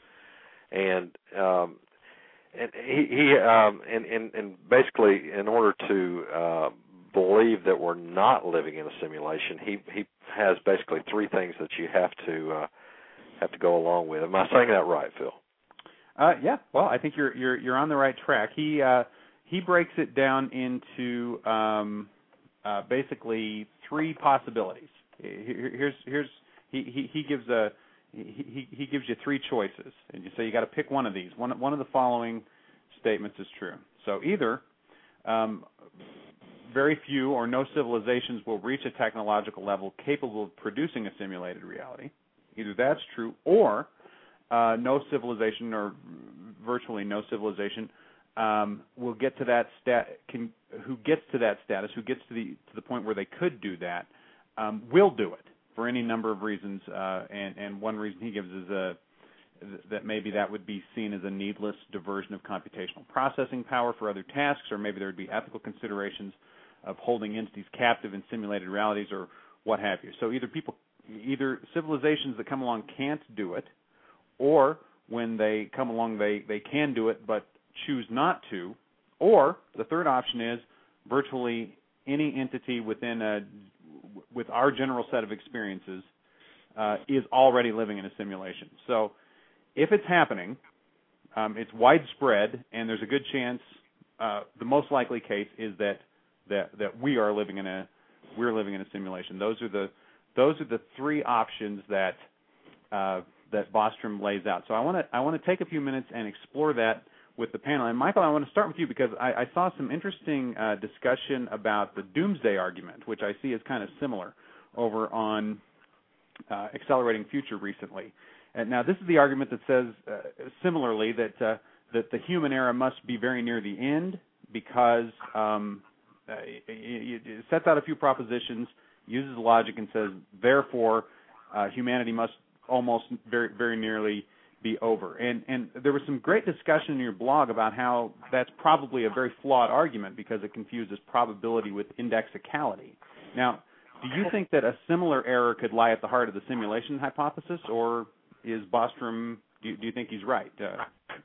And um, and he, he um, and, and, and basically in order to uh, believe that we're not living in a simulation, he he has basically three things that you have to uh, have to go along with. Am I saying that right, Phil? Uh, yeah. Well, I think you're you're you're on the right track. He uh, he breaks it down into um, uh, basically three possibilities. Here's here's he he, he gives a he he gives you three choices, and you say you got to pick one of these. One one of the following statements is true. So either um, very few or no civilizations will reach a technological level capable of producing a simulated reality. Either that's true, or uh, no civilization, or virtually no civilization, um, will get to that stat. Can, who gets to that status? Who gets to the to the point where they could do that? Um, will do it for any number of reasons. Uh, and and one reason he gives is a that maybe that would be seen as a needless diversion of computational processing power for other tasks, or maybe there would be ethical considerations of holding entities captive in simulated realities, or what have you. So either people, either civilizations that come along can't do it, or when they come along they, they can do it but choose not to, or the third option is virtually any entity within a with our general set of experiences uh, is already living in a simulation. So if it's happening, um, it's widespread, and there's a good chance. Uh, the most likely case is that that that we are living in a we're living in a simulation. Those are the those are the three options that uh, that Bostrom lays out. So I want to I want to take a few minutes and explore that with the panel. And Michael, I want to start with you because I, I saw some interesting uh, discussion about the doomsday argument, which I see as kind of similar over on uh, Accelerating Future recently. And now this is the argument that says uh, similarly that uh, that the human era must be very near the end because um, uh, it, it sets out a few propositions, uses logic, and says therefore uh, humanity must almost very very nearly be over. And and there was some great discussion in your blog about how that's probably a very flawed argument because it confuses probability with indexicality. Now, do you think that a similar error could lie at the heart of the simulation hypothesis, or is Bostrom, do you, do you think he's right? Uh,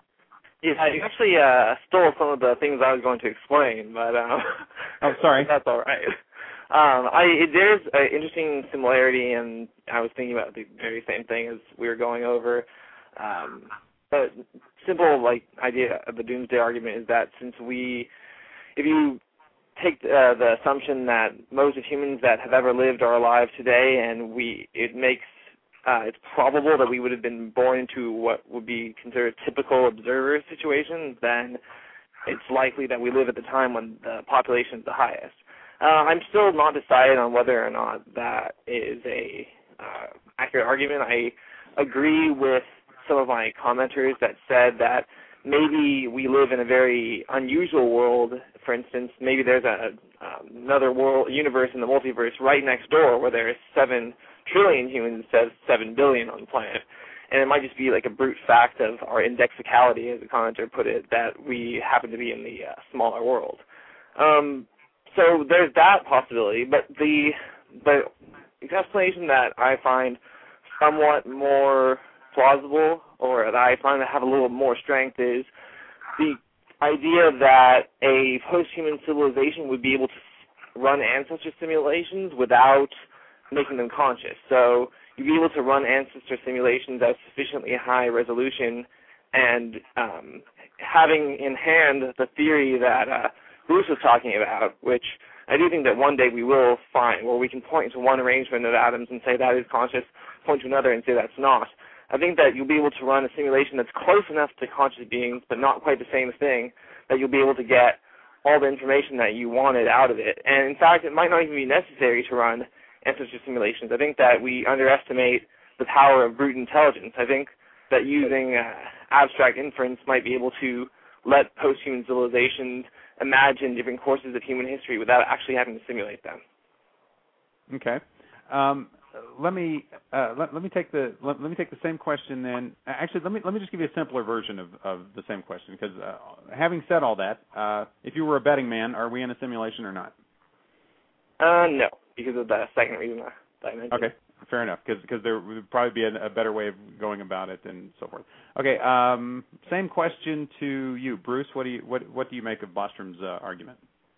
yeah, you actually uh, stole some of the things I was going to explain, but um, oh, sorry. That's all right. Um, I it, there's an interesting similarity, and I was thinking about the very same thing as we were going over. Um, but simple like idea of the doomsday argument is that since we, if you take uh, the assumption that most of humans that have ever lived are alive today, and we, it makes uh, it's probable that we would have been born into what would be considered typical observer situations, then it's likely that we live at the time when the population is the highest. Uh, I'm still not decided on whether or not that is a uh, accurate argument. I agree with some of my commenters that said that maybe we live in a very unusual world. For instance, maybe there's a, um, another world, universe in the multiverse right next door where there's seven trillion humans instead of seven billion on the planet. And it might just be like a brute fact of our indexicality, as a commenter put it, that we happen to be in the uh, smaller world. Um, so there's that possibility, but the, the explanation that I find somewhat more plausible, or that I find to have a little more strength, is the idea that a post-human civilization would be able to run ancestor simulations without making them conscious. So you'd be able to run ancestor simulations at sufficiently high resolution, and um, having in hand the theory that uh, Bruce was talking about, which I do think that one day we will find, where we can point to one arrangement of atoms and say that is conscious, point to another and say that's not. I think that you'll be able to run a simulation that's close enough to conscious beings, but not quite the same thing, that you'll be able to get all the information that you wanted out of it. And in fact, it might not even be necessary to run ancestor simulations. I think that we underestimate the power of brute intelligence. I think that using uh, abstract inference might be able to let post-human civilizations imagine different courses of human history without actually having to simulate them. Okay. Um, let me uh, let, let me take the let, let me take the same question then. Actually, let me let me just give you a simpler version of, of the same question, because uh, having said all that, uh, if you were a betting man, are we in a simulation or not? Uh, no, because of the second reason that I mentioned. Okay, fair enough, because there would probably be a, a better way of going about it and so forth. Okay, um, same question to you, Bruce. What do you what what do you make of Bostrom's uh, argument?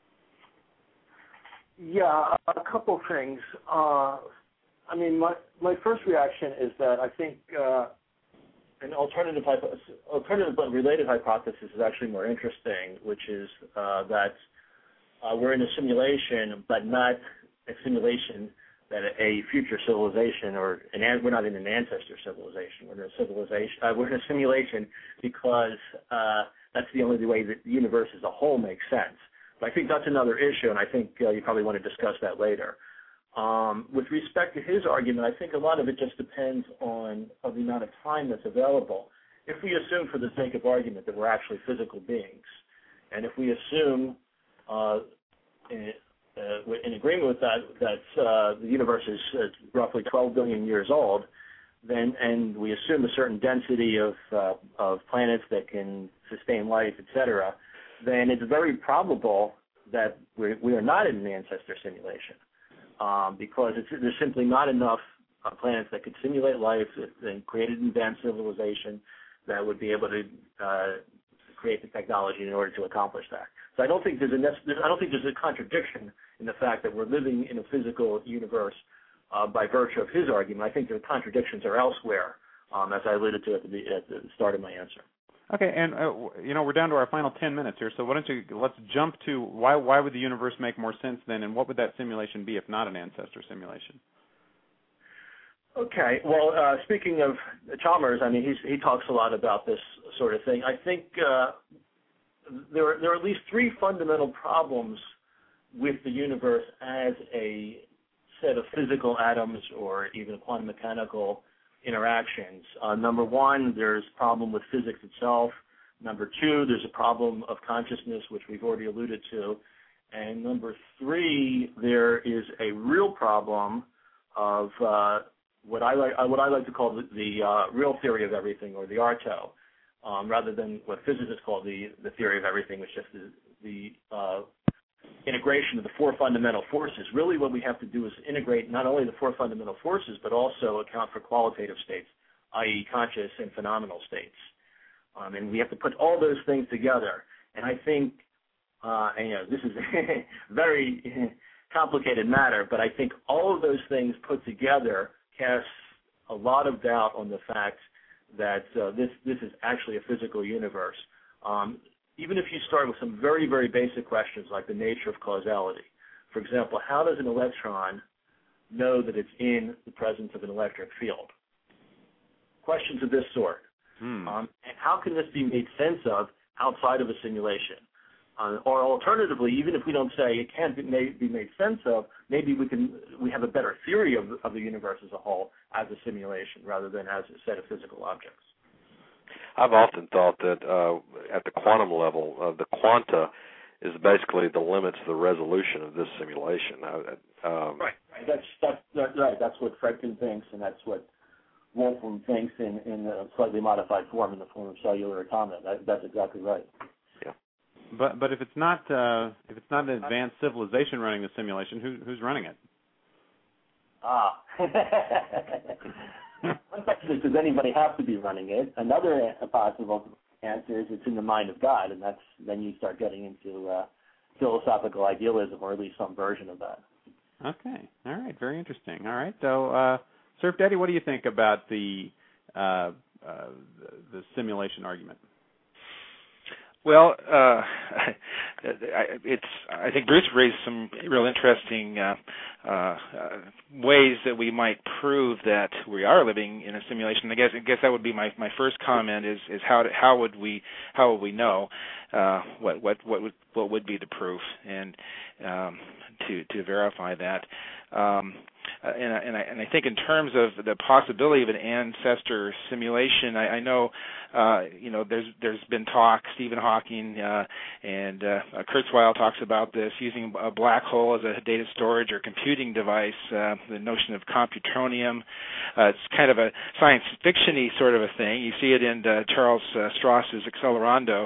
Yeah, a couple things. Uh, I mean, my my first reaction is that I think uh, an alternative hypo- alternative but related hypothesis is actually more interesting, which is uh, that uh, we're in a simulation, but not a simulation that a future civilization or an we're not in an ancestor civilization. We're in a civilization. Uh, we're in a simulation because uh, that's the only way that the universe as a whole makes sense. But I think that's another issue, and I think uh, you probably want to discuss that later. Um, with respect to his argument, I think a lot of it just depends on, on the amount of time that's available. If we assume, for the sake of argument, that we're actually physical beings, and if we assume, uh, in, uh, in agreement with that, that uh, the universe is uh, roughly twelve billion years old, then, and we assume a certain density of uh, of planets that can sustain life, et cetera, then it's very probable that we're, we are not in an ancestor simulation. Um, because it's, there's simply not enough uh, planets that could simulate life and create an advanced civilization that would be able to uh, create the technology in order to accomplish that. So I don't think there's a there's, I don't think there's a contradiction in the fact that we're living in a physical universe uh, by virtue of his argument. I think the contradictions are elsewhere, um, as I alluded to at the, at the start of my answer. Okay, and uh, you know, we're down to our final ten minutes here, so why don't you let's jump to why why would the universe make more sense then, and what would that simulation be if not an ancestor simulation? Okay, well, uh, speaking of Chalmers, I mean, he's, he talks a lot about this sort of thing. I think uh, there are, there are at least three fundamental problems with the universe as a set of physical atoms or even quantum mechanical interactions. Uh, number one, there's a problem with physics itself. Number two, there's a problem of consciousness, which we've already alluded to. And number three, there is a real problem of uh, what I like uh, what I like to call the, the uh, real theory of everything, or the ARTO, um, rather than what physicists call the, the theory of everything, which is the, the uh, integration of the four fundamental forces. Really what we have to do is integrate not only the four fundamental forces, but also account for qualitative states, that is conscious and phenomenal states. Um, and we have to put all those things together. And I think, uh, and, you know, this is a very complicated matter, but I think all of those things put together casts a lot of doubt on the fact that uh, this, this is actually a physical universe. Um, Even if you start with some very, very basic questions like the nature of causality. For example, how does an electron know that it's in the presence of an electric field? Questions of this sort. Hmm. Um, and how can this be made sense of outside of a simulation? Uh, or alternatively, even if we don't say it can't be made, be made sense of, maybe we can we have a better theory of, of the universe as a whole as a simulation rather than as a set of physical objects. I've often thought that uh, at the quantum level, uh, the quanta is basically the limits of the resolution of this simulation. Uh, um, right, right. That's, that's, that's right. That's what Fredkin thinks, and that's what Wolfram thinks in, in a slightly modified form, in the form of cellular automata. That, that's exactly right. Yeah. But but if it's not uh, if it's not an advanced civilization running the simulation, who, who's running it? Ah. One question is, does anybody have to be running it? Another possible answer is it's in the mind of God, and that's then you start getting into uh, philosophical idealism, or at least some version of that. Okay. All right. Very interesting. All right. So, uh, Surf Daddy, what do you think about the, uh, uh, the the simulation argument? Well, uh, it's. I think Bruce raised some real interesting uh, uh, ways that we might prove that we are living in a simulation. I guess. I guess that would be my, my first comment. Is is how to, how would we how would we know uh, what what what would what would be the proof and um, to to verify that. Um, Uh, and, I, and, I, and I think in terms of the possibility of an ancestor simulation, I, I know, uh, you know, there's there's been talk. Stephen Hawking uh, and uh, Kurzweil talks about this using a black hole as a data storage or computing device. Uh, the notion of computronium. Uh, it's kind of a science fiction-y sort of a thing. You see it in uh, Charles uh, Strauss's Accelerando,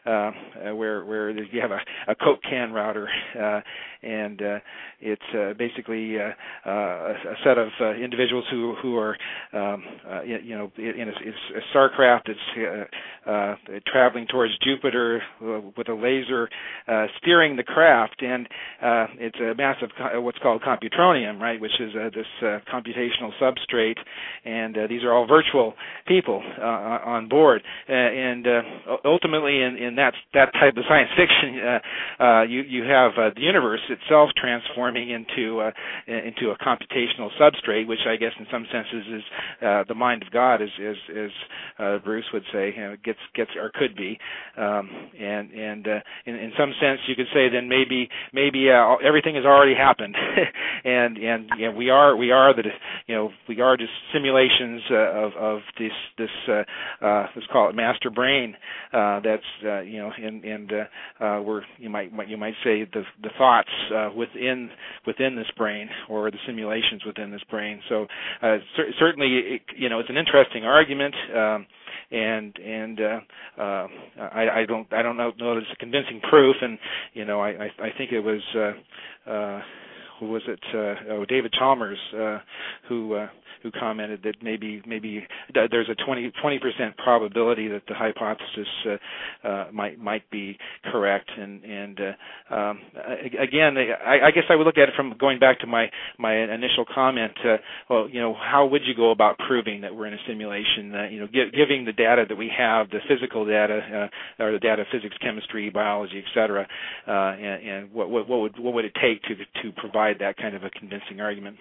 uh, where where you have a, a Coke can router, uh, and uh, it's uh, basically uh, uh, a set of uh, individuals who who are, um, uh, you know, in a, it's a starcraft that's uh, uh, traveling towards Jupiter uh, with a laser uh, steering the craft, and uh, it's a massive co- what's called computronium, right, which is uh, this uh, computational substrate, and uh, these are all virtual people uh, on board, uh, and uh, ultimately, in, in that that type of science fiction, uh, uh, you you have uh, the universe itself transforming into uh, into a computational substrate, which I guess in some senses is uh, the mind of God, as as, as uh, Bruce would say, you know, gets gets or could be, um, and and uh, in, in some sense you could say then maybe maybe uh, everything has already happened, and and you know, we are we are the you know we are just simulations uh, of of this this uh, uh, let's call it master brain uh, that's uh, you know and and uh, uh, we're you might you might say the the thoughts uh, within within this brain or the simulations within this brain. So uh, cer- certainly it, you know it's an interesting argument. Um, and and uh, uh, I, I don't I don't know, know that it's a convincing proof, and you know I I, I think it was uh, uh, who was it uh, oh David Chalmers uh, who uh, who commented that maybe maybe there's a twenty percent probability that the hypothesis uh, uh, might might be correct, and and uh, um, again I, I guess I would look at it from going back to my my initial comment. Uh, well, you know, how would you go about proving that we're in a simulation? Uh, you know, gi- giving the data that we have, the physical data, uh, or the data of physics, chemistry, biology, et cetera, uh, and, and what, what what would what would it take to to provide that kind of a convincing argument?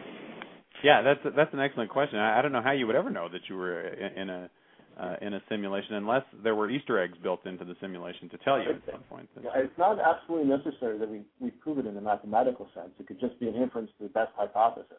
Yeah, that's that's an excellent question. I, I don't know how you would ever know that you were in, in a uh, in a simulation unless there were Easter eggs built into the simulation to tell you at some point. Yeah, it's not absolutely necessary that we, we prove it in a mathematical sense. It could just be an inference to the best hypothesis.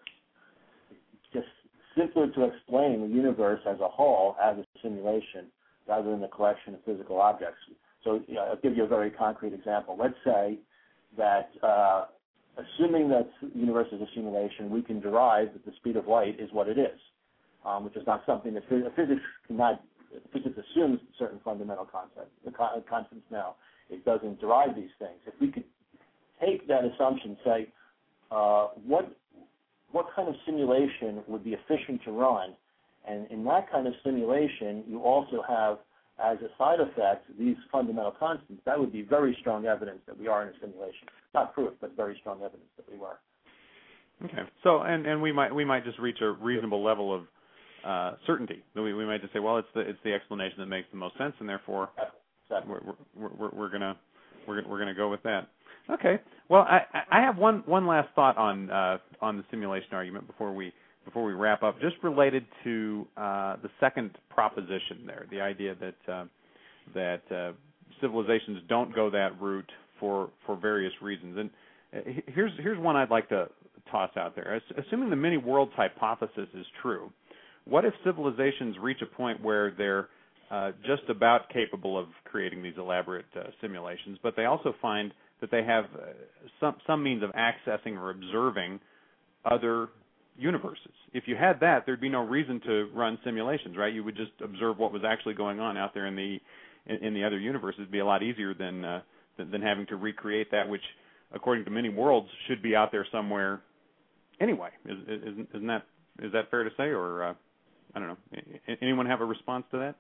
Just simpler to explain the universe as a whole as a simulation rather than a collection of physical objects. So you know, I'll give you a very concrete example. Let's say that uh, assuming that the universe is a simulation, we can derive that the speed of light is what it is, um, which is not something that phys- physics cannot. Physics assumes certain fundamental concepts. The con- constants now it doesn't derive these things. If we could take that assumption, say, uh, what what kind of simulation would be efficient to run, and in that kind of simulation, you also have as a side effect these fundamental constants, that would be very strong evidence that we are in a simulation. Not proof, but very strong evidence that we were. Okay. So, and, and we might we might just reach a reasonable level of uh, certainty. We we might just say, well, it's the it's the explanation that makes the most sense, and therefore exactly. we're, we're, we're, we're gonna we're we're gonna go with that. Okay. Well, I I have one one last thought on uh, on the simulation argument before we before we wrap up, just related to uh, the second proposition there, the idea that uh, that uh, civilizations don't go that route for for various reasons. And here's here's one I'd like to toss out there. Assuming the many worlds hypothesis is true, what if civilizations reach a point where they're uh, just about capable of creating these elaborate uh, simulations, but they also find that they have uh, some some means of accessing or observing other universes? If you had that, there'd be no reason to run simulations, right? You would just observe what was actually going on out there in the in, in the other universes. It'd be a lot easier than, uh, than than having to recreate that, which, according to many worlds, should be out there somewhere anyway. Is, isn't, isn't that is that fair to say, or uh, I don't know? Anyone have a response to that?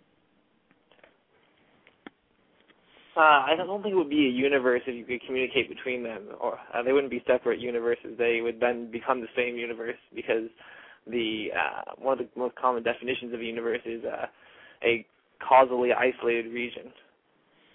Uh, I don't think it would be a universe if you could communicate between them, or uh, they wouldn't be separate universes. They would then become the same universe, because the uh, one of the most common definitions of a universe is uh, a causally isolated region.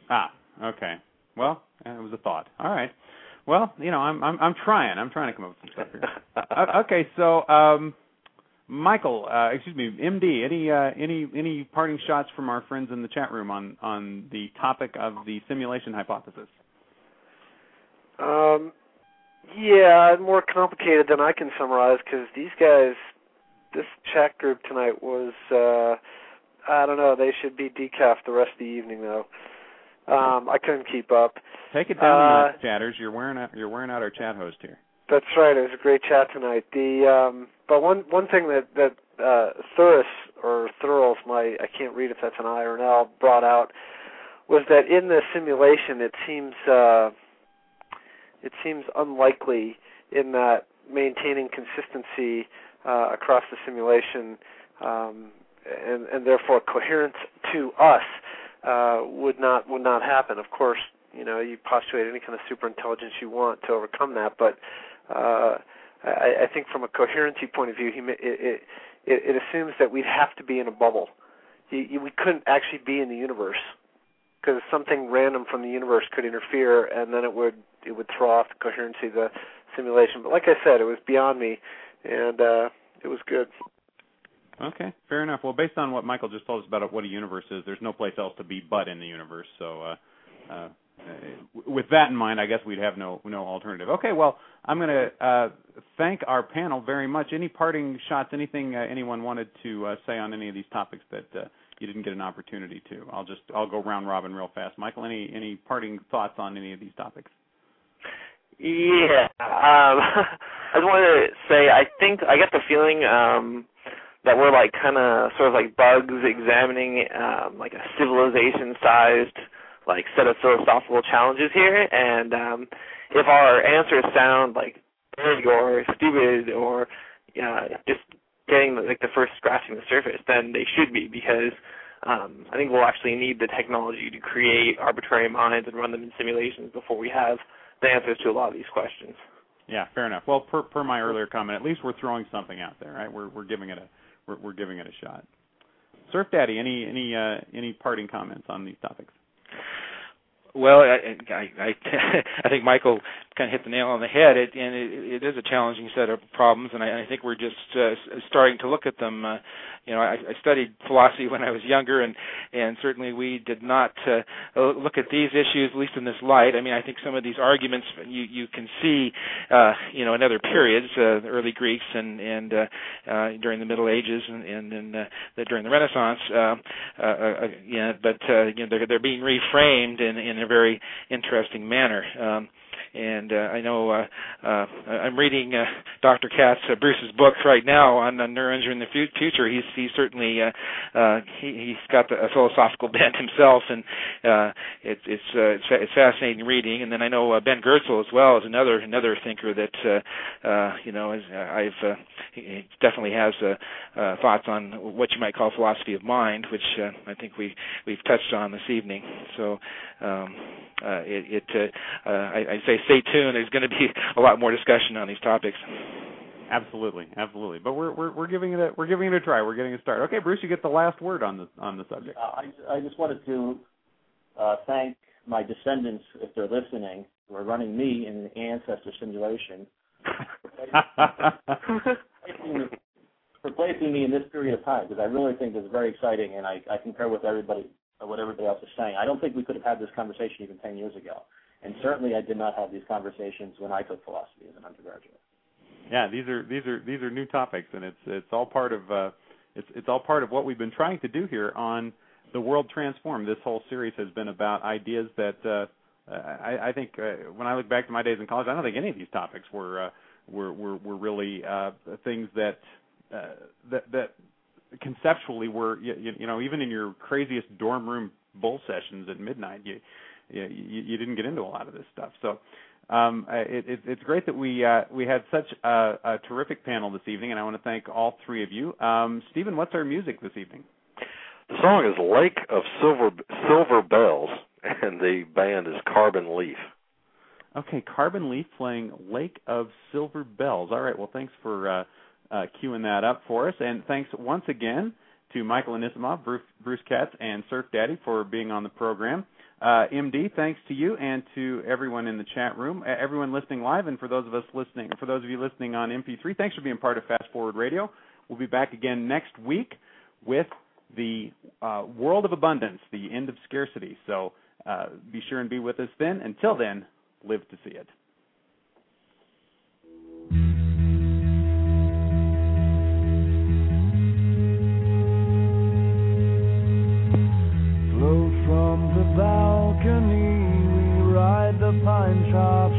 Ah, okay. Well, it was a thought. All right. Well, you know, I'm I'm I'm trying. I'm trying to come up with some stuff here. uh, okay, so um, Michael, uh, excuse me, M D, any uh, any any parting shots from our friends in the chat room on on the topic of the simulation hypothesis? Um, yeah, more complicated than I can summarize because these guys, this chat group tonight was, uh, I don't know, they should be decaf the rest of the evening though. Um, I couldn't keep up. Take it down, uh, chatters. You're wearing out. You're wearing out our chat host here. That's right. It was a great chat tonight. The um, but one one thing that that uh, Thuris or Thurls, my I can't read if that's an I or an L, brought out was that in the simulation it seems uh, it seems unlikely in that maintaining consistency uh, across the simulation um, and and therefore coherence to us. Uh, would not would not happen. Of course, you know, you postulate any kind of super intelligence you want to overcome that, but uh, I, I think from a coherency point of view, he, it, it, it assumes that we'd have to be in a bubble. You, you, we couldn't actually be in the universe because something random from the universe could interfere, and then it would it would throw off the coherency of the simulation. But like I said, it was beyond me, and uh, it was good. Okay, fair enough. Well, based on what Michael just told us about what a universe is, there's no place else to be but in the universe. So, uh, uh, with that in mind, I guess we'd have no no alternative. Okay, well, I'm going to uh, thank our panel very much. Any parting shots, anything uh, anyone wanted to uh, say on any of these topics that uh, you didn't get an opportunity to? I'll just I'll go round robin real fast. Michael, any any parting thoughts on any of these topics? Yeah, um, I just wanted to say I think I get the feeling. Um, that we're like kind of sort of like bugs examining um, like a civilization-sized like set of philosophical challenges here, and um, if our answers sound like big or stupid or uh, just getting like the first scratching the surface, then they should be because um, I think we'll actually need the technology to create arbitrary minds and run them in simulations before we have the answers to a lot of these questions. Yeah, fair enough. Well, per, per my earlier comment, at least we're throwing something out there, right? We're we're giving it a We're, we're giving it a shot. Surf Daddy, any any uh, any parting comments on these topics? Well, I I, I, I think Michael kind of hit the nail on the head. It, and it, it is a challenging set of problems, and I, I think we're just uh, starting to look at them. Uh, you know, I, I studied philosophy when I was younger, and and certainly we did not uh, look at these issues, at least in this light. I mean, I think some of these arguments you you can see, uh, you know, in other periods, uh, the early Greeks and and uh, uh, during the Middle Ages and and, and uh, the, during the Renaissance. Uh, uh, uh, yeah, but uh, you know, they're they're being reframed in in a very interesting manner. Um, And uh, I know uh, uh, I'm reading uh, Doctor Katz, uh, Bruce's book right now on, on neuroengineering in the future. He's he's certainly uh, uh, he, he's got a philosophical bent himself, and uh, it, it's uh, it's it's fascinating reading. And then I know uh, Ben Goertzel as well is another another thinker that uh, uh, you know is, uh, I've uh, he definitely has uh, uh, thoughts on what you might call philosophy of mind, which uh, I think we we've touched on this evening. So um, uh, it, it uh, uh, I, I say. Stay tuned. There's going to be a lot more discussion on these topics. Absolutely, absolutely. But we're we're we're giving it a we're giving it a try. We're getting a start. Okay, Bruce, you get the last word on the on the subject. Uh, I I just wanted to uh, thank my descendants, if they're listening, who are running me in the ancestor simulation, for placing, for placing me in this period of time, because I really think this is very exciting, and I, I concur with everybody what everybody else is saying. I don't think we could have had this conversation even ten years ago. And certainly, I did not have these conversations when I took philosophy as an undergraduate. Yeah, these are these are these are new topics, and it's it's all part of uh, it's it's all part of what we've been trying to do here on The World Transformed. This whole series has been about ideas that uh, I, I think uh, when I look back to my days in college, I don't think any of these topics were uh, were, were were really uh, things that uh, that that conceptually were you, you know even in your craziest dorm room bull sessions at midnight you. Yeah, you, you didn't get into a lot of this stuff. So um, it, it, it's great that we uh, we had such a, a terrific panel this evening, and I want to thank all three of you. Um, Stephen, what's our music this evening? The song is Lake of Silver Silver Bells, and the band is Carbon Leaf. Okay, Carbon Leaf playing Lake of Silver Bells. All right, well, thanks for uh, uh, queuing that up for us, and thanks once again to Michael Anisimov, Bruce, Bruce Katz, and Surf Daddy for being on the program. Uh, M D, thanks to you and to everyone in the chat room, uh, everyone listening live, and for those of us listening, for those of you listening on M P three, thanks for being part of Fast Forward Radio. We'll be back again next week with the uh, world of abundance, the end of scarcity. So uh, be sure and be with us then. Until then, live to see it. From the balcony, we ride the pine tops